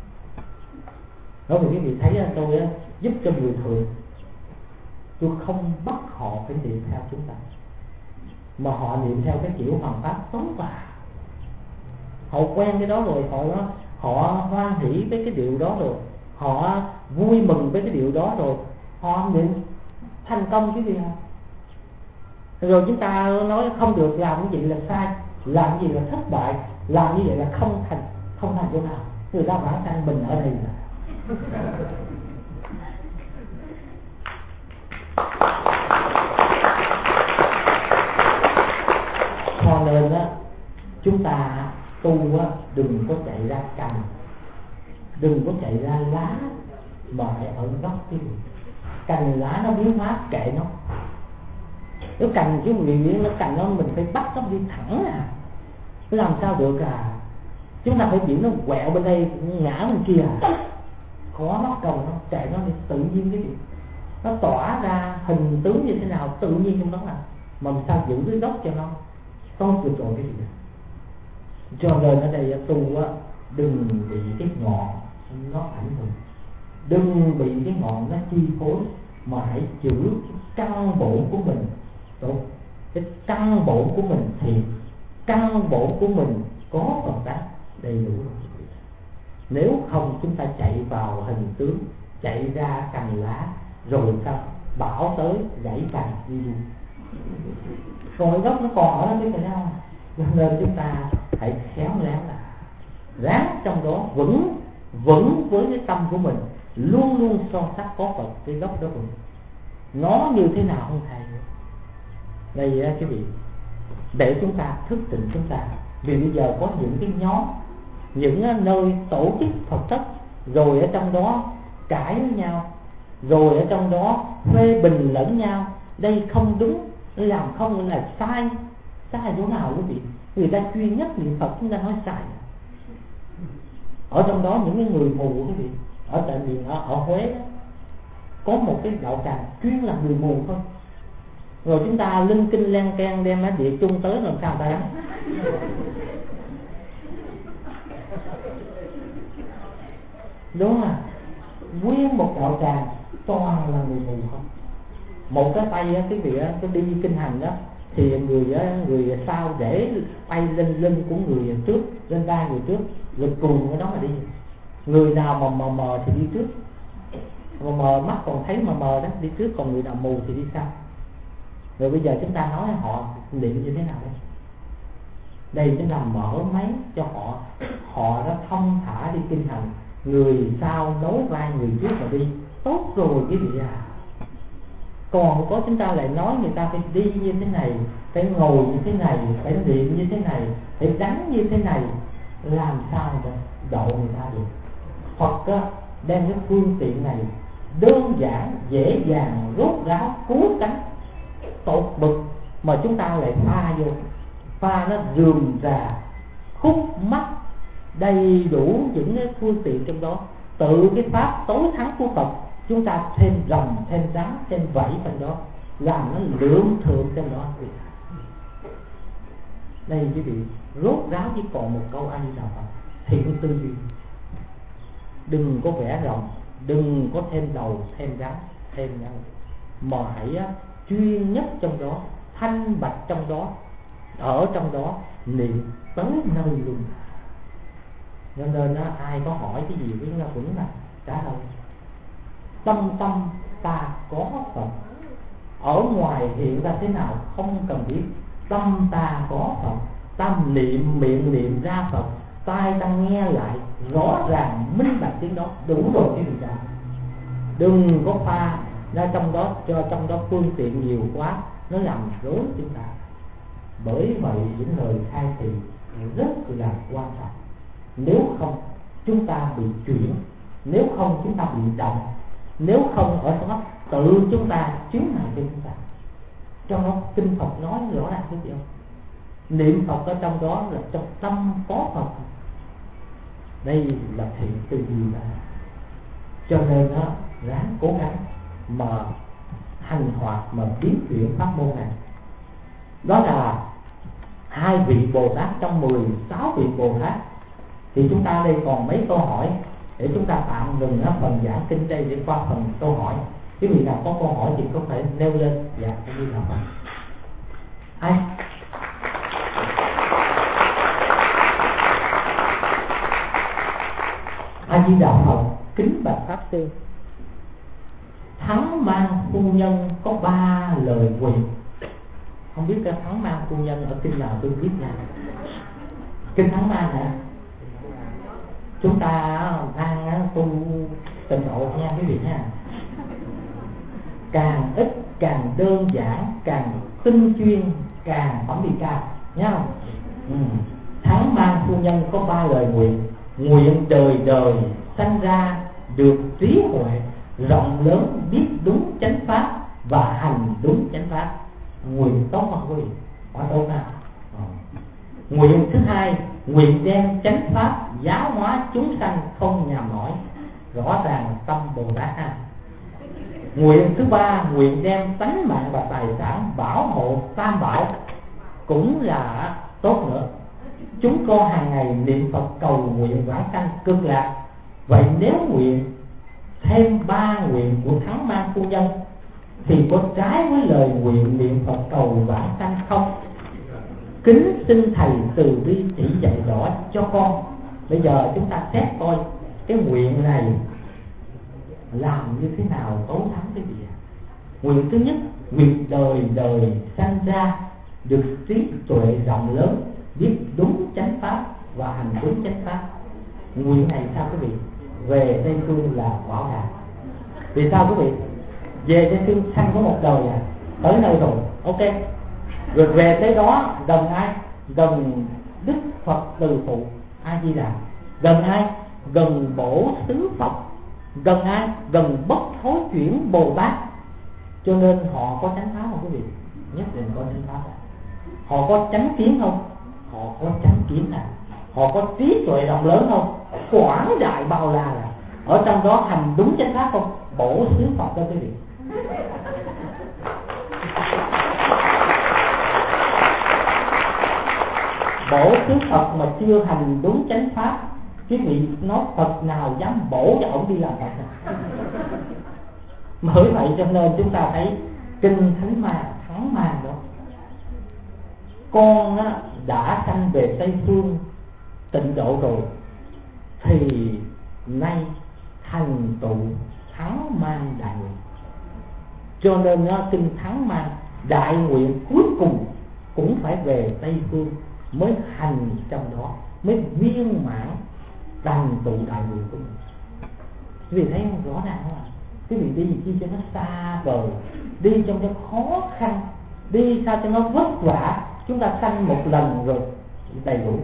Đó, quý vị thấy tôi giúp cho người thường, tôi không bắt họ phải niệm theo chúng ta, mà họ niệm theo cái kiểu hoàn pháp sống vào. Họ quen cái đó rồi, họ hoan hỷ với cái điều đó rồi, họ vui mừng với cái điều đó rồi, họ niệm thành công cái gì hả? Rồi chúng ta nói không được, làm cái gì là sai, làm cái gì là thất bại, làm như vậy là không thành chỗ nào. Người ta bảo sang mình ở đây là cho nên chúng ta tu đừng có chạy ra cành, đừng có chạy ra lá, mà hãy ở gốc cái gì. Cành lá nó biến hóa kệ nó. Nếu cành chứ nó cành nó mình phải bắt nó đi thẳng làm sao được chúng ta phải biểu nó quẹo bên đây ngã bên kia khó mắc cầu nó chạy nó đi tự nhiên cái gì nó tỏa ra hình tướng như thế nào tự nhiên trong đó mà làm sao giữ cái gốc cho nó tốt được rồi cái gì. Cho nên ở đây tu đừng bị cái ngọn nó ảnh hưởng, đừng bị cái ngọn nó chi phối, mà hãy giữ cái căn bổn của mình tốt, cái căn bổn của mình thì căn bổn của mình có Phật tánh đầy đủ rồi. Nếu không chúng ta chạy vào hình tướng, chạy ra cành lá, rồi sao bão tới gãy cành đi luôn, còn gốc nó còn ở đó biết phải không? Nên chúng ta hãy khéo léo là ráng trong đó vững với cái tâm của mình, luôn luôn son sắt có Phật cái gốc đó vững. Nó như thế nào không thầy đây quý vị, để chúng ta thức tỉnh chúng ta. Vì bây giờ có những cái nhóm, những nơi tổ chức Phật thất, rồi ở trong đó cãi với nhau, rồi ở trong đó phê bình lẫn nhau, đây không đúng, làm không là sai chỗ nào quý vị? Người ta chuyên nhất niệm Phật, chúng ta nói sai. Ở trong đó những cái người mù quý vị, ở tại miền ở Huế có một cái đạo tràng chuyên là người mù thôi, rồi chúng ta linh kinh len can đem địa chung tới làm sao ta đánh. Đúng à, nguyên một đạo tràng toàn là người mù không. Một cái tay cái vị có đi kinh hành đó thì người sau để tay lên lưng của người trước, lên vai người trước, lực cuồng cái đó mà đi. Người nào mà mờ thì đi trước, mà mờ mắt còn thấy mà mờ đó đi trước, còn người nào mù thì đi sau. Rồi bây giờ chúng ta nói họ niệm như thế nào đây? Đây chúng ta mở máy cho họ đó thông thả đi kinh hành, người sau nối vai người trước mà đi, tốt rồi quý vị à. Còn có chúng ta lại nói người ta phải đi như thế này, phải ngồi như thế này, phải niệm như thế này, phải đánh như thế này, làm sao mà độ người ta được. Phật á, đem cái phương tiện này đơn giản, dễ dàng, rốt ráo, cứu cánh tột bực, mà chúng ta lại pha vô, pha nó rườm rà, khúc mắc, đầy đủ những cái phương tiện trong đó. Tự cái pháp tối thắng của Phật chúng ta thêm rồng, thêm rắn, thêm vảy trong đó, làm nó lượng thượng trong đó. Đây quý vị, rốt ráo chỉ còn một câu A Di Đà Phật, thiện tư duy. Đừng có vẽ rồng, đừng có thêm đầu, thêm rắn, thêm rắn, mà hãy chuyên nhất trong đó, thanh bạch trong đó, ở trong đó niệm tới nơi luôn. Nên ai có hỏi cái gì với nó cũng là trả lời. Tâm tâm ta có Phật, ở ngoài hiện ra thế nào không cần biết. Tâm ta có Phật, tâm niệm miệng niệm ra Phật, tai ta nghe lại rõ ràng minh bạch tiếng đó, đủ rồi quý vị ạ. Đừng có pha ra trong đó, cho trong đó phương tiện nhiều quá, nó làm rối chúng ta. Bởi vậy những lời khai thị rất là quan trọng. Nếu không chúng ta bị chuyển, nếu không chúng ta bị động, nếu không ở đó tự chúng ta chướng ngại cho chúng ta. Trong đó kinh Phật nói rõ ràng cái gì không? Niệm Phật ở trong đó là trong tâm có Phật. Đây là thiện tư duy đó. Cho nên nó ráng cố gắng mà hành hoạt, mà biến chuyển pháp môn này. Đó là 2 vị Bồ Tát trong 16 vị Bồ Tát. Thì chúng ta đây còn mấy câu hỏi để chúng ta tạm ngừng phần giảng kinh đây để qua phần câu hỏi. Quý vị nào có câu hỏi thì có thể nêu lên. Dạ, như nào vậy? Ai? A Di Đà Phật, kính bạch pháp sư. Thắng Mang Phu Nhân có 3 lời nguyện. Không biết cái Thắng Mang Phu Nhân ở kinh nào tôi biết nha. Kinh Thắng Mang hả? Chúng ta đang tu tịnh độ nha quý vị nha. Càng ít, càng đơn giản, càng tinh chuyên, càng phẩm vị cao nhá không? Thắng Mang Phu Nhân có 3 lời nguyện. Nguyện đời đời sanh ra được trí huệ rộng lớn, biết đúng chánh pháp và hành đúng chánh pháp. Nguyện tốt không quý vị? Quá tốt nào. Nguyện thứ 2, nguyện đem chánh pháp giáo hóa chúng sanh không nhàm mỏi. Rõ ràng tâm Bồ Tát ha. Nguyện thứ 3, nguyện đem tánh mạng và tài sản bảo hộ tam bảo, cũng là tốt nữa. Chúng con hàng ngày niệm Phật cầu nguyện vãng sanh cực lạc. Vậy nếu nguyện thêm 3 nguyện của Thắng Mang Phu Nhân thì có trái với lời nguyện niệm Phật cầu vãng sanh không? Kính xin thầy từ bi chỉ dạy rõ cho con. Bây giờ chúng ta xét coi cái nguyện này làm như thế nào tối thắng cái gì. Nguyện thứ nhất, nguyện đời đời sanh ra được trí tuệ rộng lớn, biết đúng chánh pháp và hành đúng chánh pháp. Nguyện này sao quý vị? Về Tây Phương là bảo đảm. Vì sao quý vị? Về Tây Phương sanh có một đời à, tới nơi rồi, ok. Rồi về tới đó gần ai? Gần Đức Phật Từ Phụ A Di Đà. Gần ai? Gần Bổ Xứ Phật. Gần ai? Gần Bất Thối Chuyển Bồ Tát. Cho nên họ có chánh pháp không quý vị? Nhất định có chánh pháp. Họ có chánh kiến không? Họ có chánh kiến à. Họ có trí tuệ rộng lớn không? Quảng đại bao la là. Ở trong đó hành đúng chánh pháp không? Bổ Xứ Phật đó quý vị. Bổ Xứ Phật mà chưa hành đúng chánh pháp, quý vị nói Phật nào dám bổ cho ông đi làm Phật này. Bởi vậy cho nên chúng ta thấy kinh Thắng Mang đó, con đã sanh về Tây Phương tịnh độ rồi thì nay thành tựu Thắng Mang đại nguyện. Cho nên kinh Thắng Mang đại nguyện cuối cùng cũng phải về Tây Phương mới hành trong đó, mới viên mãn thành tựu đại nguyện của mình. Quý vị thấy không, rõ ràng không ạ? Quý vị đi chi cho nó xa vời, đi trong cái khó khăn, đi sao cho nó vất vả. Chúng ta sanh một lần rồi đầy đủ.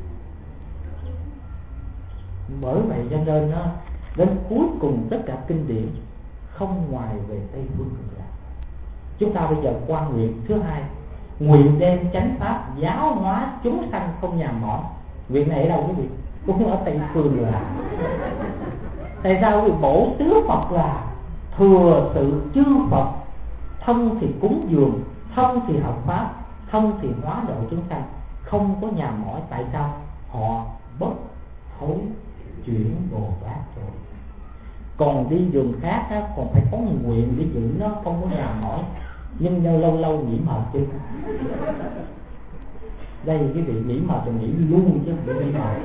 Bởi vậy cho nên nó đến cuối cùng tất cả kinh điển không ngoài về Tây Phương Cực Lạc. Chúng ta bây giờ quan nguyện thứ hai, nguyện đem chánh pháp giáo hóa chúng sanh không nhàm mỏi. Nguyện này ở đâu quý vị? Cũng ở Tây Phương là. Tại sao quý vị? Bổ tứ Phật là thừa sự chư Phật, thân thì cúng dường, thân thì học pháp, thân thì hóa độ chúng sanh, không có nhàm mỏi. Tại sao? Họ bất thối chuyển Bồ Tát rồi. Còn đi đường khác á, còn phải có nguyện để giữ nó không có nhàm mỏi, nhưng lâu lâu nghỉ mệt chứ. Đây cái vị nghỉ mệt thì nghỉ luôn chứ không phải nghỉ mệt.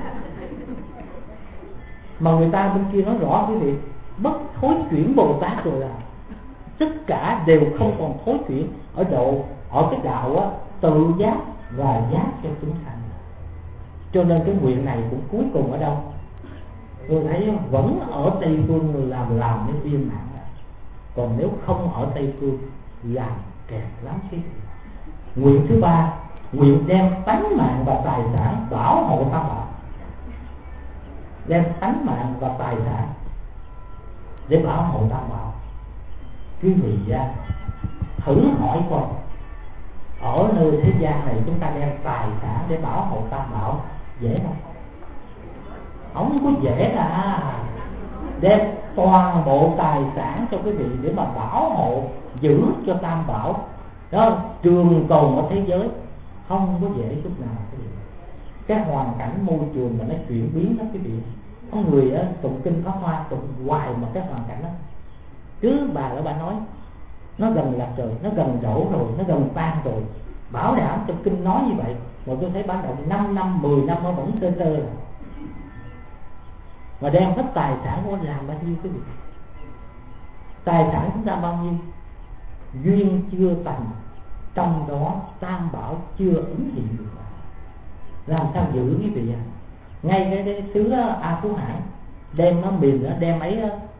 Mà người ta bên kia nói rõ quý vị, bất thối chuyển Bồ Tát rồi là tất cả đều không còn thối chuyển ở độ, ở cái đạo á, tự giác và giác cho chúng sanh. Cho nên cái nguyện này cũng cuối cùng ở đâu? Tôi thấy vẫn ở Tây Phương làm cái viên mãn. Còn nếu không ở Tây Phương làm kẹt lắm chứ. Nguyện thứ ba, nguyện đem tánh mạng và tài sản bảo hộ tam bảo. Đem tánh mạng và tài sản để bảo hộ tam bảo. Quý vị thử hỏi coi, ở nơi thế gian này chúng ta đem tài sản để bảo hộ tam bảo dễ không? Không có dễ là đem toàn bộ tài sản cho quý vị để mà bảo hộ giữ cho tam bảo đó trường tồn ở thế giới, không có dễ chút nào quý vị. Cái hoàn cảnh môi trường mà nó chuyển biến đó quý vị, có người tụng kinh Pháp Hoa tụng hoài mà cái hoàn cảnh đó cứ bà nói nó gần lạc trời, nó gần đổ rồi, nó gần tan rồi, bảo đảm trong kinh nói như vậy. Mà tôi thấy bán động 5 năm 10 năm nó vẫn tơ tơ. Mà đem hết tài sản của làm bao nhiêu quý vị? Tài sản chúng ta bao nhiêu? Duyên chưa thành, trong đó tam bảo chưa ứng hiện được. Làm sao giữ quý vị? Ngay cái xứ A Phú Hải đem nó mìn nó đem ấy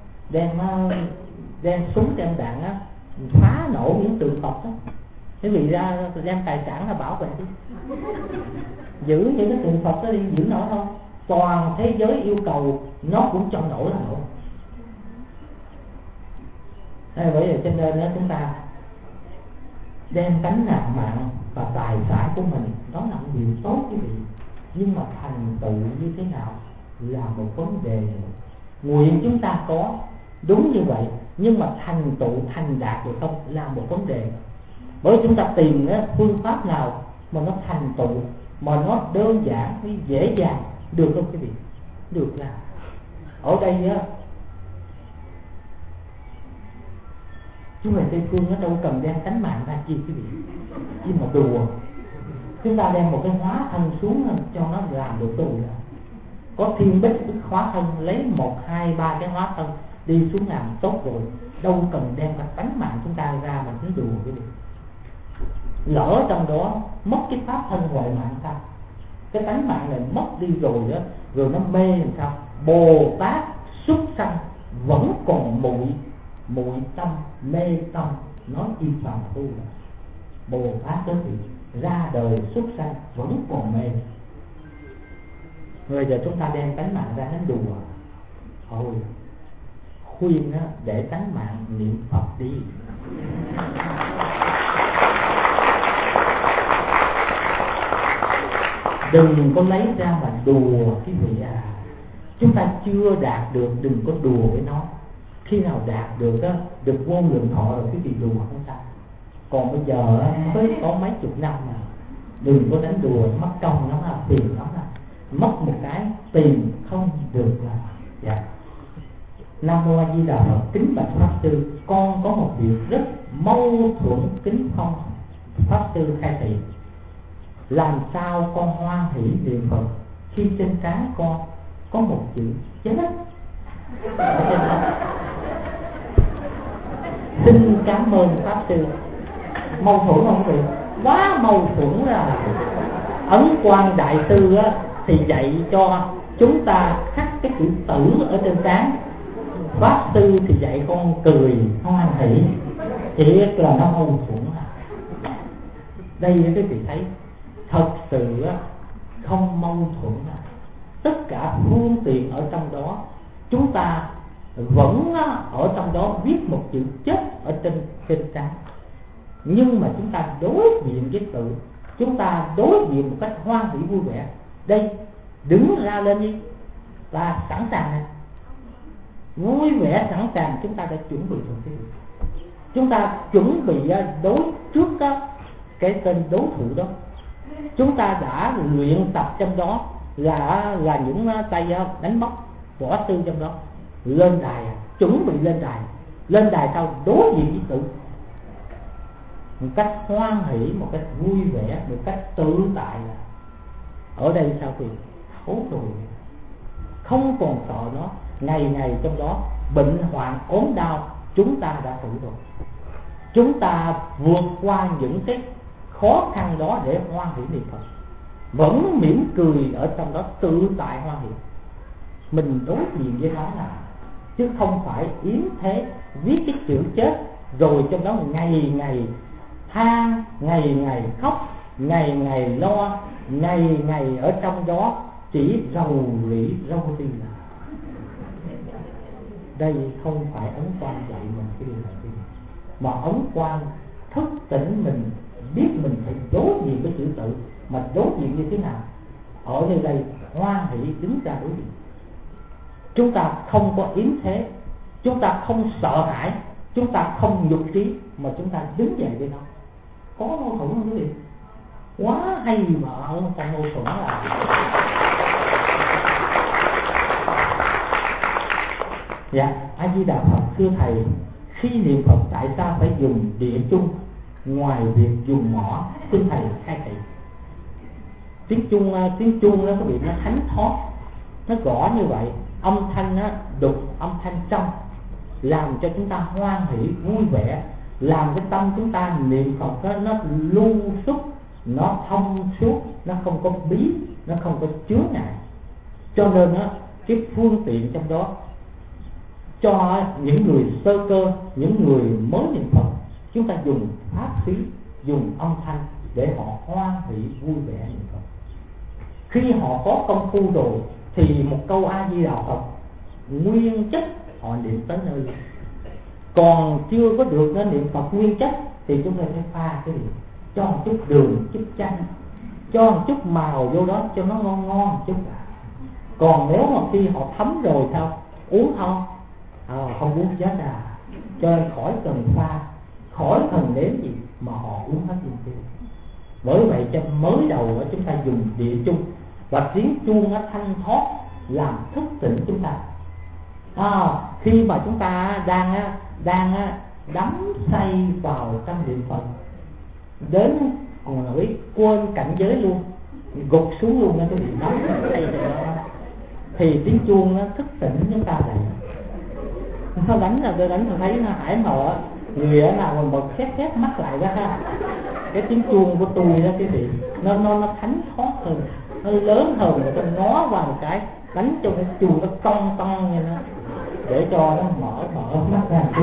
đem súng đem đạn á phá nổ những tượng Phật đó. Quý vị ra đem tài sản là bảo vệ đi, giữ những cái tượng Phật đó đi, giữ nổi không? Toàn thế giới yêu cầu nó cũng cho nổi là nổi. Thế bởi vậy cho nên đó, chúng ta đem tánh mạng và tài sản của mình, đó là một điều tốt quý vị. Nhưng mà thành tựu như thế nào là một vấn đề. Nguyện chúng ta có đúng như vậy, nhưng mà thành tựu thành đạt được không là một vấn đề. Bởi chúng ta tìm phương pháp nào mà nó thành tựu, mà nó đơn giản, nó dễ dàng được không quý vị? Được là ở đây á, chúng mình Tây Phương nó đâu cần đem tánh mạng ra chi quý vị, chỉ mà đùa. Chúng ta đem một cái hóa thân xuống cho nó làm được tù là có thiên bích hóa thân, lấy 1, 2, 3 cái hóa thân đi xuống làm tốt rồi, đâu cần đem cả tánh mạng chúng ta ra mà cứ đùa quý vị. Lỡ trong đó mất cái pháp thân huệ mạng sao? Cái tánh mạng này mất đi rồi đó, rồi nó mê làm sao? Bồ Tát xuất sanh vẫn còn muội tâm, mê tâm, nói y phàm phu là Bồ Tát đó thì ra đời xuất sanh vẫn còn mê. Rồi giờ chúng ta đem tánh mạng ra đánh đùa. Thôi khuyên đó, để tánh mạng niệm Phật đi. Đừng có lấy ra mà đùa quý vị à. Chúng ta chưa đạt được đừng có đùa với nó. Khi nào đạt được á, được vô lượng thọ rồi quý vị đùa không sao. Còn bây giờ á, mới có mấy chục năm mà đừng có đánh đùa, mất công lắm là tiền lắm là mất một cái tiền không được là dạ. Nam Mô A Di Đà Phật. Kính bạch Pháp Sư, con có một việc rất mâu thuẫn kính phong Pháp Sư khai thị. Làm sao con hoan hỷ niệm Phật khi trên trán con có một chữ chết? Xin cảm ơn Pháp Sư. Mâu thuẫn không quý vị? Quá mâu thuẫn là Ấn Quang Đại Sư á, thì dạy cho chúng ta khắc cái chữ tử ở trên trán. Pháp sư thì dạy con cười hoan hỷ, chỉ là nó mâu thuẫn. Đây quý vị thấy thật sự không mâu thuẫn. Tất cả phương tiện ở trong đó, chúng ta vẫn ở trong đó viết một chữ chết ở trên trán, nhưng mà chúng ta đối diện với tự, chúng ta đối diện một cách hoan hỷ vui vẻ. Đây, đứng ra lên đi, ta sẵn sàng này, vui vẻ sẵn sàng. Chúng ta đã chuẩn bị rồi cái gì? Chúng ta chuẩn bị đối trước cái tên đối thủ đó. Chúng ta đã luyện tập trong đó là những tay đánh bốc, võ sư trong đó. Lên đài, chuẩn bị lên đài sau đối diện với tự một cách hoan hỷ, một cách vui vẻ, một cách tự tại. Ở đây sao thì thấu rồi, không còn sợ nó. Ngày trong đó bệnh hoạn ốm đau chúng ta đã thử rồi. Chúng ta vượt qua những cái khó khăn đó để hoan hỷ niệm Phật, vẫn mỉm cười ở trong đó, tự tại hoan hỷ. Mình đối diện với nó là, chứ không phải yếm thế viết cái chữ chết rồi trong đó ngày than, ngày khóc, ngày lo, ngày ở trong đó chỉ rầu rĩ râu ri. Đây không phải Ấn Quang dạy mình cái điều này, mà Ấn Quang thức tỉnh mình, biết mình phải đối diện với chữ tự. Mà đối diện như thế nào? Ở nơi đây hoan hỷ đứng ra đối diện. Chúng ta không có yếm thế, chúng ta không sợ hãi, chúng ta không nhục trí, mà chúng ta đứng dậy với nó. Có mâu thuẫn không quý vị? Quá hay mà không mâu thuẫn là. Dạ, A Di Đà Phật. Thưa thầy, khi niệm Phật tại sao phải dùng địa chung ngoài việc dùng mõ? Xin thầy khai thị. Tiếng chuông nó có bị nó thánh thoát, nó gõ như vậy, âm thanh nó đục, âm thanh trong, làm cho chúng ta hoan hỷ vui vẻ, làm cái tâm chúng ta niệm Phật nó lưu xúc, nó thông suốt, nó không có bí, nó không có chướng ngại. Cho nên cái phương tiện trong đó cho những người sơ cơ, những người mới niệm Phật, chúng ta dùng pháp khí, dùng âm thanh để họ hoan hỷ vui vẻ niệm Phật. Khi họ có công phu rồi thì một câu A Di Đà Phật nguyên chất họ niệm tới nơi. Còn chưa có được nó niệm Phật nguyên chất thì chúng ta phải pha cái gì, cho một chút đường, chút chanh, cho một chút màu vô đó cho nó ngon một chút. Còn nếu mà khi họ thấm rồi sao? Uống không? Không uống chết à. Cho nên khỏi cần pha, khỏi cần nếm gì mà họ uống hết luôn. Bởi vậy cho mới đầu chúng ta dùng địa chung, và tiếng chuông nó thanh thoát làm thức tỉnh chúng ta. Khi mà chúng ta đang đắm say vào trong niệm Phật, đến còn nổi quên cảnh giới luôn, gục xuống luôn, nó bị đắm say rồi đó, thì tiếng chuông nó thức tỉnh chúng ta lại. Nó đánh là tôi đánh, tôi thấy nó hải mở người ở nào mình bật khép mắt lại đó ha. Cái tiếng chuông của tôi đó quý vị, nó thánh thoát hơn, nó lớn hơn, người ta ngó vào một cái đánh cho cái chuông nó cong như nó, để cho nó mở mắt ra chút.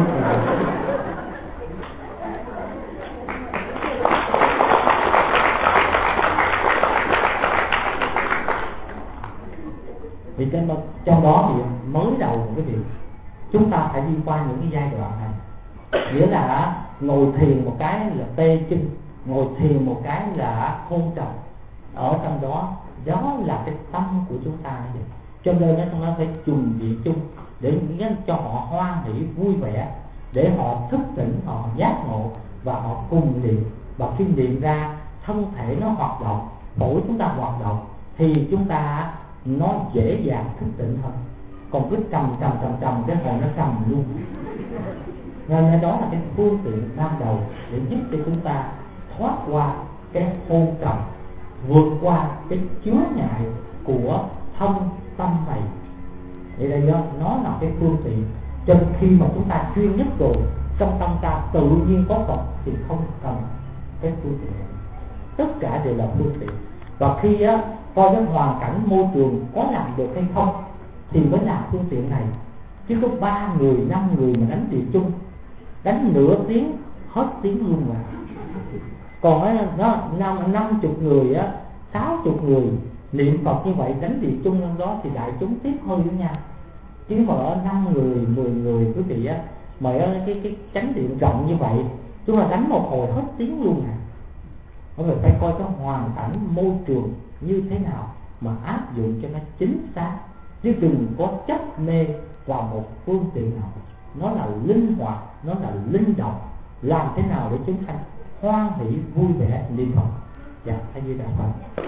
Thì trong đó thì mới đầu cái việc chúng ta phải đi qua những cái giai đoạn này, nghĩa là ngồi thiền một cái là tê chân, ngồi thiền một cái là hôn trầm. Ở trong đó là cái tâm của chúng ta vậy. Cho nên chúng ta phải dùng địa chung để cho họ hoan hỷ vui vẻ, để họ thức tỉnh, họ giác ngộ và họ cùng niệm. Và khi niệm ra thân thể nó hoạt động, phổi chúng ta hoạt động, thì chúng ta nó dễ dàng thức tỉnh hơn. Còn cứ trầm cái hồn nó trầm luôn. Nên đó là cái phương tiện ban đầu để giúp cho chúng ta thoát qua cái hôn trầm, vượt qua cái chướng ngại của thân tâm này. Thì đây nó là cái phương tiện. Cho nên khi mà chúng ta chuyên nhất rồi, trong tâm ta tự nhiên có Phật thì không cần cái phương tiện. Tất cả đều là phương tiện. Và khi coi cái hoàn cảnh môi trường có làm được hay không thì mới làm phương tiện này. chứ có 3 người 5 người mà đánh điệp chung, đánh nửa tiếng hết tiếng luôn mà. Còn á nó 50 người á, 60 người niệm Phật như vậy đánh điệp chung trong đó thì đại chúng tiếp hơi với nhau. Chứ mà ở 5 người 10 người quý vị á, mà ở cái chánh điện rộng như vậy, chúng ta đánh một hồi hết tiếng luôn à. Mọi người phải coi cái hoàn cảnh môi trường như thế nào mà áp dụng cho nó chính xác, chứ đừng có chấp mê vào một phương tiện nào. Nó là linh hoạt, nó là linh động, làm thế nào để chúng sanh hoan hỷ vui vẻ niệm Phật. Dạ, A Di Đà Phật.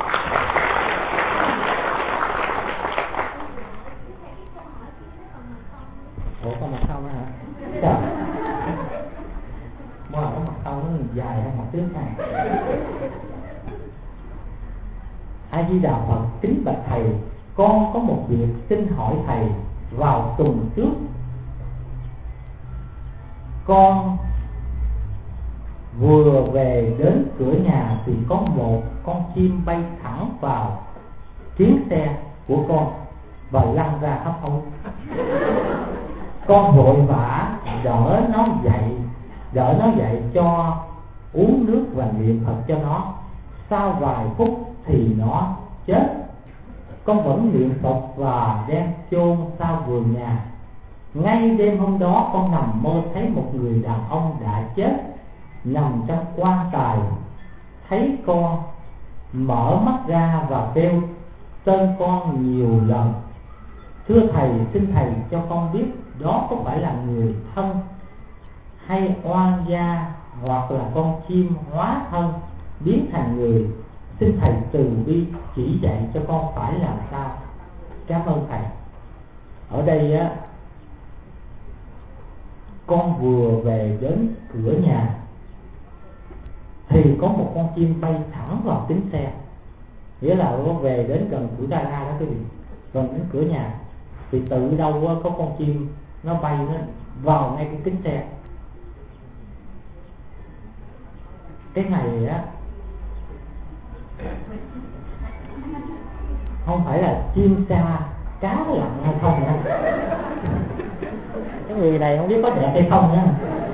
Ủa con mặt sau nữa hả? Trời, mà cái mặt sau nó dài hơn mặt trước này. A Di Đà Phật. Kính bạch thầy, con có một việc xin hỏi thầy. Vào tuần trước, con vừa về đến cửa nhà thì có một con chim bay thẳng vào kiến xe của con và lăn ra khắp hông. Con vội vã đỡ nó dậy cho uống nước và niệm Phật cho nó. Sau vài phút thì nó chết. Con vẫn niệm Phật và đem chôn sau vườn nhà. Ngay đêm hôm đó, con nằm mơ thấy một người đàn ông đã chết nằm trong quan tài. Thấy con mở mắt ra và kêu tên con nhiều lần. Thưa thầy, xin thầy cho con biết đó có phải là người thân hay oan gia, hoặc là con chim hóa thân biến thành người. Xin thầy từ bi chỉ dạy cho con phải làm sao. Cảm ơn thầy. Ở đây á, con vừa về đến cửa nhà thì có một con chim bay thẳng vào kính xe. Nghĩa là nó về đến gần cửa gara đó quý vị, gần đến cửa nhà thì tự đâu có con chim nó bay nó vào ngay cái kính xe. Cái này á không phải là chim sa cá lặn hay không nữa. Cái người này không biết có đẹp hay không nữa.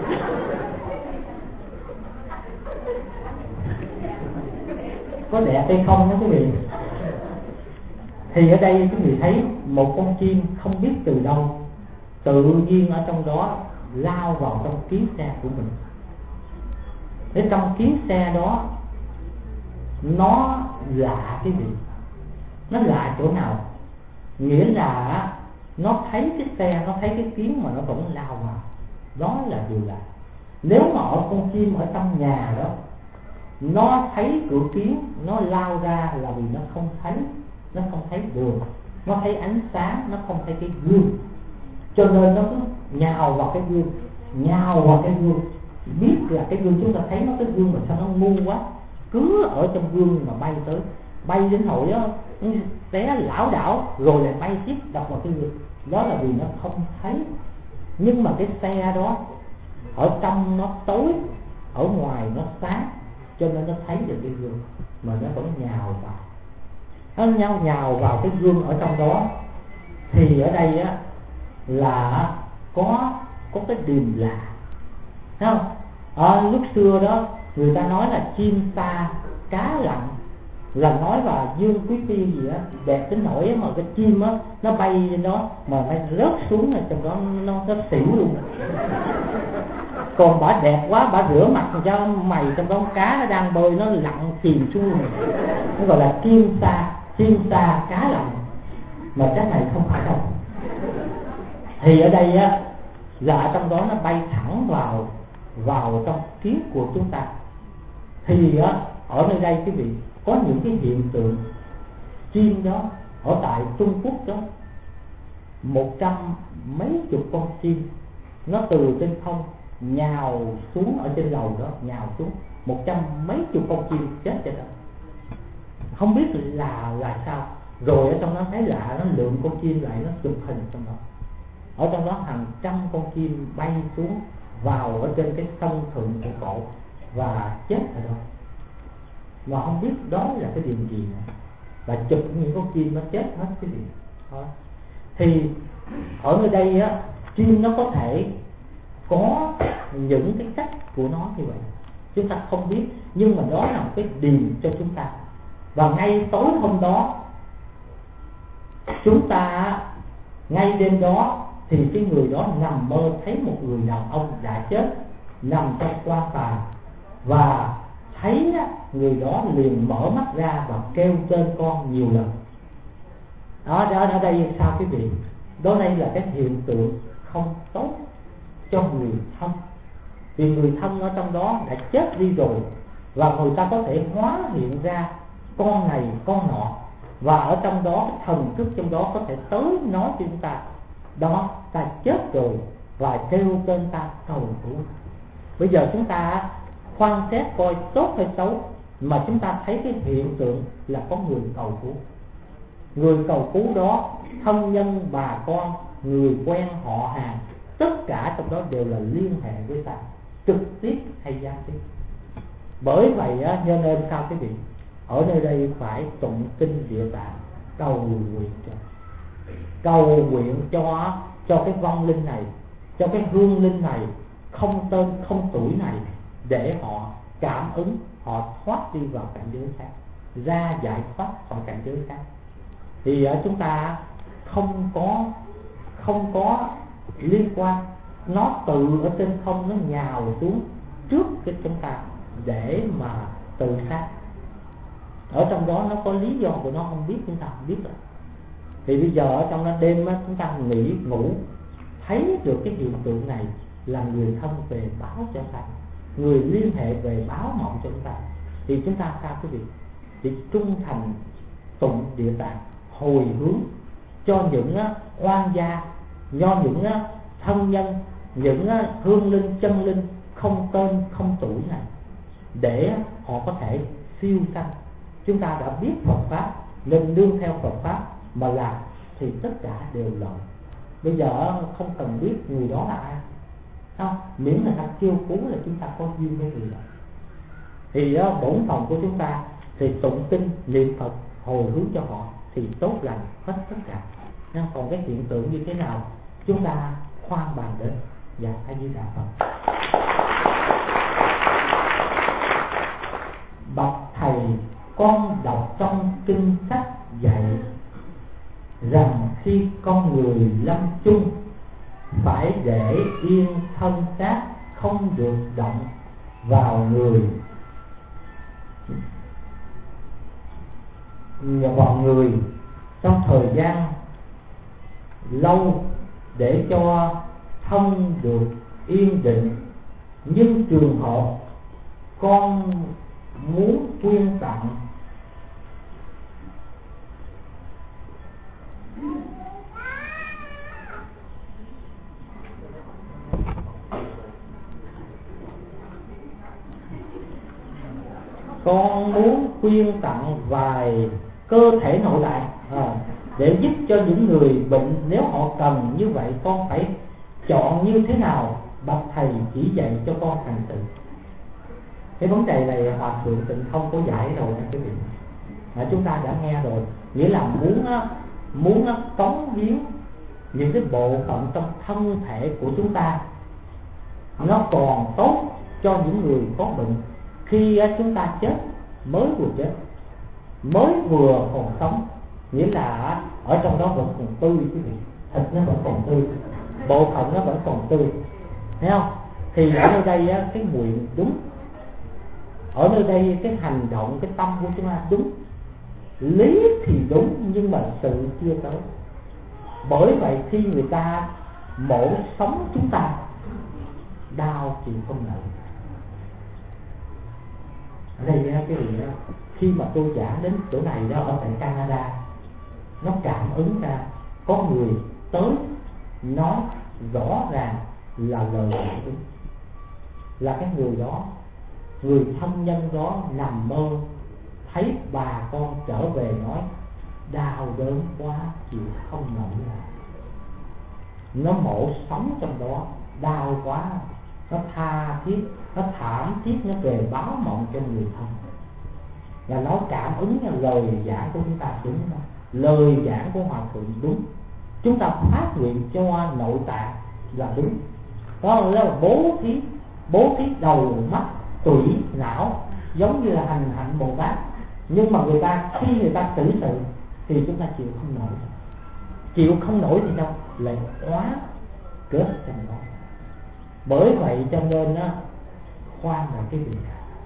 Có đẹp hay không đó quý vị. Thì ở đây quý vị thấy một con chim không biết từ đâu tự nhiên ở trong đó lao vào trong kiến xe của mình. Thế trong kiến xe đó nó lạ quý vị. Nó lạ chỗ nào? Nghĩa là nó thấy cái xe, nó thấy cái kiến mà nó vẫn lao vào. Đó là điều lạ. Nếu mà ở con chim ở trong nhà đó, nó thấy cửa kiến, nó lao ra là vì nó không thấy đường, nó thấy ánh sáng, nó không thấy cái gương, cho nên nó cứ nhào vào cái gương, biết là cái gương, chúng ta thấy nó cái gương mà sao nó ngu quá, cứ ở trong gương mà bay đến nỗi đó, té lảo đảo rồi lại bay tiếp đập vào cái gương. Đó là vì nó không thấy. Nhưng mà cái xe đó ở trong nó tối, ở ngoài nó sáng, cho nên nó thấy được cái gương mà nó vẫn nhào vào. Nó nhào vào cái gương ở trong đó. Thì ở đây á là có cái điềm lạ, thấy không? Lúc xưa đó người ta nói là chim sa cá lặn, là nói là Dương Quý Phi gì á đẹp đến nỗi mà cái chim á nó bay lên đó mà nó rớt xuống rồi trong đó nó xỉu luôn. Còn bả đẹp quá, bả rửa mặt cho mày trong đó cá nó đang bơi nó lặn chìm xuống luôn. Nó gọi là chim sa cá lặn, mà cái này không phải đâu. Thì ở đây á là ở trong đó nó bay thẳng vào trong kiến của chúng ta. Thì á ở nơi đây quý vị có những cái hiện tượng chim đó ở tại Trung Quốc đó, 100 mấy chục con chim nó từ trên không nhào xuống ở trên lầu đó, nhào xuống 100 mấy chục con chim chết cho đó, không biết là sao. Rồi ở trong đó thấy lạ, nó lượm con chim lại, nó chụp hình trong đó. Ở trong đó hàng trăm con chim bay xuống vào ở trên cái sân thượng của cổ và chết ở đó, mà không biết đó là cái điều gì nữa. Và chụp những con chim nó chết hết cái gì đó. Thì ở nơi đây á chim nó có thể có những cái cách của nó như vậy, chúng ta không biết, nhưng mà đó là một cái điều cho chúng ta. Và ngay tối hôm đó, chúng ta ngay đêm đó thì cái người đó nằm mơ thấy một người đàn ông đã chết nằm trong quan tài, và thấy người đó liền mở mắt ra và kêu tên con nhiều lần. Ở đây sao quý vị? Đó đây là cái hiện tượng không tốt cho người thân, vì người thân ở trong đó đã chết đi rồi, và người ta có thể hóa hiện ra con này con nọ, và ở trong đó cái thần thức trong đó có thể tới nói cho chúng ta đó ta chết rồi và kêu tên ta cầu cứu. Bây giờ chúng ta quan xét coi tốt hay xấu, mà chúng ta thấy cái hiện tượng là có người cầu cứu. Người cầu cứu đó thân nhân, bà con, người quen, họ hàng, tất cả trong đó đều là liên hệ với ta, trực tiếp hay gián tiếp. Bởi vậy cho nên sao quý vị, ở nơi đây phải tụng kinh Địa Tạng, cầu nguyện cho cái vong linh này, cho cái hương linh này, không tên không tuổi này, để họ cảm ứng, họ thoát đi vào cảnh giới khác, ra giải thoát khỏi cảnh giới khác. Thì chúng ta không có liên quan, nó từ ở trên không nó nhào xuống trước cái chúng ta để mà tự sát. Ở trong đó nó có lý do của nó, không biết, chúng ta không biết rồi. Thì bây giờ ở trong đêm chúng ta ngủ thấy được cái hiện tượng này, là người thân về báo cho ta, người liên hệ về báo mộng cho chúng ta, thì chúng ta sao quý vị? Thì trung thành tụng Địa Tạng, hồi hướng cho những oan gia, do những thân nhân, những hương linh, chân linh không tên không tuổi này, để họ có thể siêu sanh. Chúng ta đã biết Phật pháp nên nương theo Phật pháp mà làm, thì tất cả đều lợi. Bây giờ không cần biết người đó là ai, không, miễn là ta kêu cứu là chúng ta có duyên với người đó. Thì bổn phận của chúng ta thì tụng kinh niệm Phật hồi hướng cho họ thì tốt lành hết tất cả. Còn cái hiện tượng như thế nào chúng ta khoan bàn đến. Dạ, A Di Đà Phật. Bạch thầy, con đọc trong kinh sách dạy rằng khi con người lâm chung phải để yên thân xác, không được động vào người trong thời gian lâu để cho thân được yên định. Nhưng trường hợp con muốn quyên tặng vài cơ thể nội tạng để giúp cho những người bệnh, nếu họ cần như vậy, con phải chọn như thế nào? Bạch thầy chỉ dạy cho con hành sự. Cái vấn đề này Hòa Thượng Tịnh không có giải rồi nha quý vị. Chúng ta đã nghe rồi, nghĩa là muốn cống hiến những cái bộ phận trong thân thể của chúng ta nó còn tốt cho những người có bệnh. Khi chúng ta chết, mới vừa còn sống, nghĩa là ở trong đó vẫn còn tươi quý vị, thịt nó vẫn còn tươi, bộ phận nó vẫn còn tươi, thấy không? Thì ở nơi đây cái nguyện đúng, ở nơi đây cái hành động, cái tâm của chúng ta đúng, lý thì đúng nhưng mà sự chưa tới. Bởi vậy khi người ta mổ sống chúng ta, đau chịu không nổi. Ở đây cái gì đó, khi mà tôi giảng đến chỗ này đó, ở tại Canada, nó cảm ứng ra có người tới nói rõ ràng là lời giải đúng, là cái người đó, người thân nhân đó nằm mơ thấy bà con trở về nói đau đớn quá chịu không nổi lại. Nó mổ sống trong đó đau quá, nó tha thiết, nó thảm thiết, nó về báo mộng cho người thân. Và nó cảm ứng là lời giảng của chúng ta đúng không? Lời giảng của Hòa Thượng đúng. Chúng ta phát nguyện cho nội tạng, là đúng. Đó là bố thí đầu mắt tủy não, giống như là hành hạnh Bồ Tát. Nhưng mà khi người ta xử sự thì chúng ta chịu không nổi thì sao? Lại hóa kết trong đó. Bởi vậy cho nên á, khoan là cái việc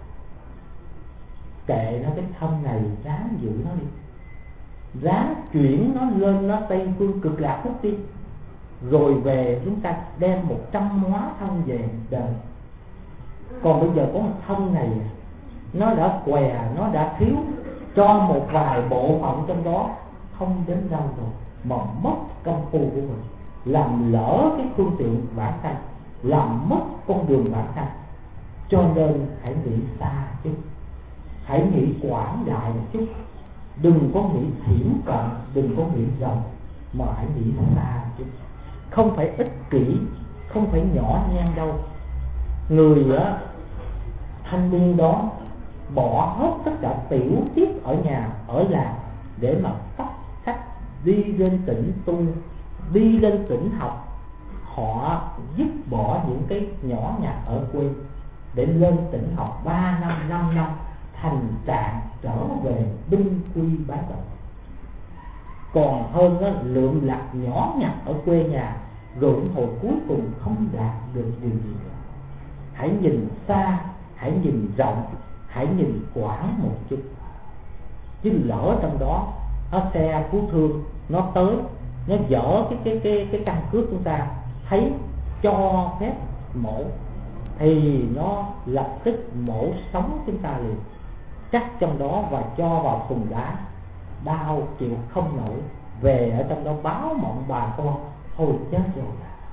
kệ nó, cái thân này ráng giữ nó đi, ráng chuyển nó lên nó Tây Phương Cực Lạc Quốc đi, rồi về chúng ta đem 100 hóa thân về đời. Còn bây giờ có một thân này nó đã què, nó đã thiếu, cho một vài bộ phận trong đó không đến đâu rồi mà mất công phu của mình, làm lỡ cái phương tiện bản thân, làm mất con đường bản thân. Cho nên hãy nghĩ xa chút, hãy nghĩ quảng đại một chút, đừng có nghĩ thiển cận, đừng có nghĩ rộng, mà hãy nghĩ xa chút. Không phải ích kỷ, không phải nhỏ nhen đâu. Người thanh niên đó bỏ hết tất cả tiểu tiết ở nhà, ở làng để mà tấp sách đi lên tỉnh tu, đi lên tỉnh học. Họ dứt bỏ những cái nhỏ nhặt ở quê để lên tỉnh học 3 năm, 5 năm, thành trạng trở về binh quy bá đạo. Còn hơn đó, lượm lặt nhỏ nhặt ở quê nhà, rồi hồi cuối cùng không đạt được điều gì cả. Hãy nhìn xa, hãy nhìn rộng, hãy nhìn quảng một chút. Chứ lỡ trong đó xe cứu thương nó tới, nó dỡ cái căn cước chúng ta, thấy cho phép mổ thì nó lập tức mổ sống chúng ta liền, cắt trong đó và cho vào thùng đá, đau chịu không nổi, về ở trong đó báo mộng bà con thôi chết rồi,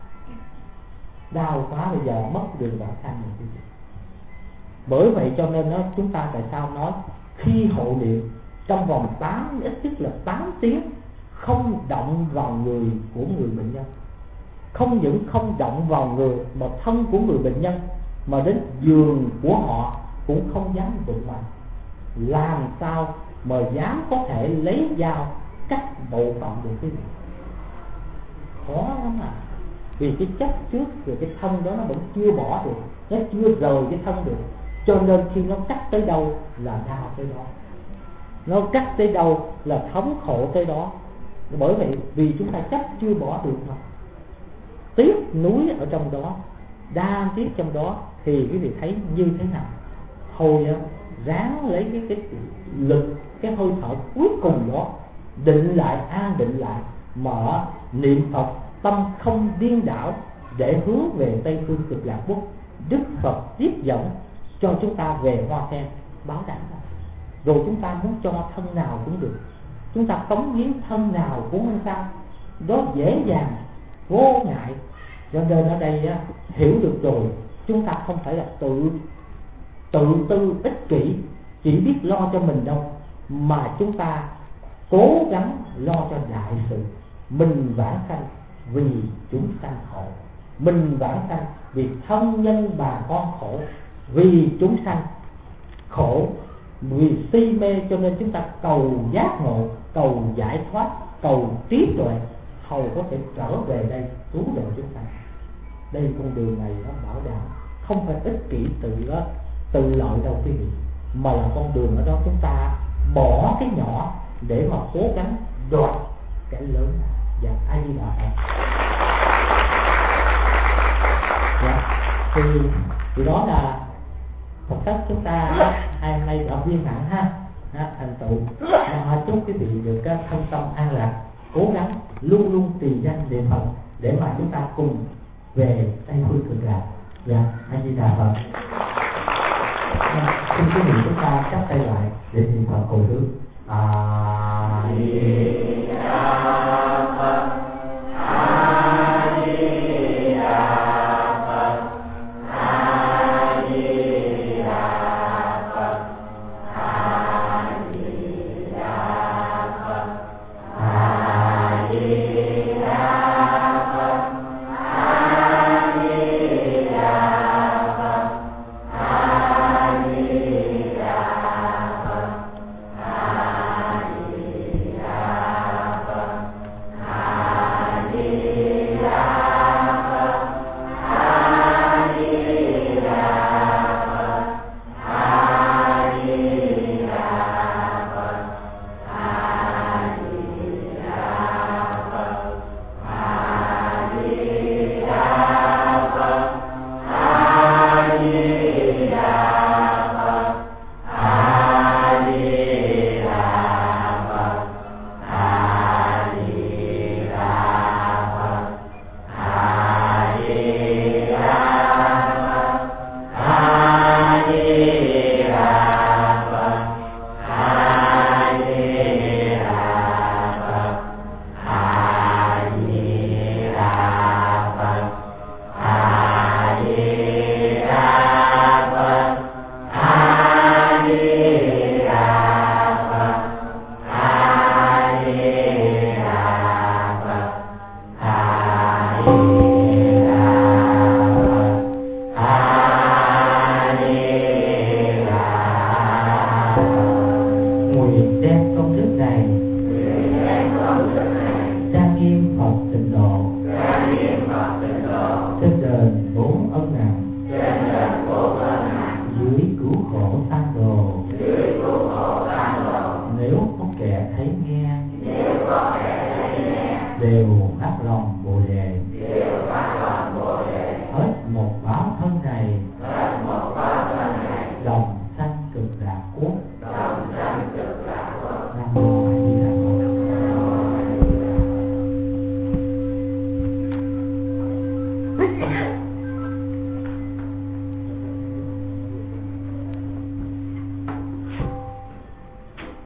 đau quá, bây giờ mất đường bản thân rồi. Bởi vậy cho nên chúng ta tại sao nói khi hộ niệm trong vòng ít nhất là 8 tiếng không động vào người của người bệnh nhân, không những không động vào người mà thân của người bệnh nhân, mà đến giường của họ cũng không dám đụng vào. Làm sao mà dám có thể lấy dao cắt bộ phận được cái gì? Khó lắm à. Vì cái chất trước rồi cái thân đó nó vẫn chưa bỏ được, nó chưa rời cái thân được, cho nên khi nó cắt tới đâu là đau tới đó, nó cắt tới đâu là thống khổ tới đó. Bởi vậy vì chúng ta chấp chưa bỏ được mà tiếc núi ở trong đó, đa tiếc trong đó, thì quý vị thấy như thế nào? Thôi ráng lấy cái lực, cái hơi thở cuối cùng đó, định lại, an định lại, mở niệm Phật, tâm không điên đảo để hướng về Tây Phương Cực Lạc Quốc. Đức Phật tiếp dẫn cho chúng ta về Hoa Sen báo đẳng. Rồi chúng ta muốn cho thân nào cũng được, chúng ta cống hiến thân nào cũng không sao, đó dễ dàng vô ngại. Cho nên ở đây hiểu được rồi, chúng ta không phải là tự tư ích kỷ, chỉ biết lo cho mình đâu, mà chúng ta cố gắng lo cho đại sự. Mình vãng sanh vì chúng sanh khổ, mình vãng sanh vì thân nhân bà con khổ, vì chúng sanh khổ, vì si mê, cho nên chúng ta cầu giác ngộ, cầu giải thoát, cầu trí tuệ, hầu có thể trở về đây cứu độ chúng ta. Đây con đường này nó bảo đảm không phải ích kỷ tự lợi đâu quý vị, mà là con đường ở đó chúng ta bỏ cái nhỏ để mà cố gắng đoạt cái lớn. Dạ, ai đi đạo Phật. Dạ, thì đó là Phật tất chúng ta hai hôm nay đã viên mãn thành tựu. Chúc quý vị được cái thân tâm an lạc, cố gắng luôn luôn trì danh niệm Phật để mà chúng ta cùng về Tây Phương Cực Lạc. Dạ, A Di Đà Phật. Xin quý vị chúng ta chắp tay lại để niệm Phật hồi hướng. A Di Đà Phật. A Di Đà Phật. A Di Đà Phật. A Di Đà Phật. A Di Đà Phật. A Di Đà Phật. A Di Đà Phật. A Di Đà này, trang nghiêm Phật tịnh độ, trên đền 4 ân nặng, dưới cứu khổ tam đồ. Nếu có kẻ thấy nghe, đều phát lòng Bồ đề, hết một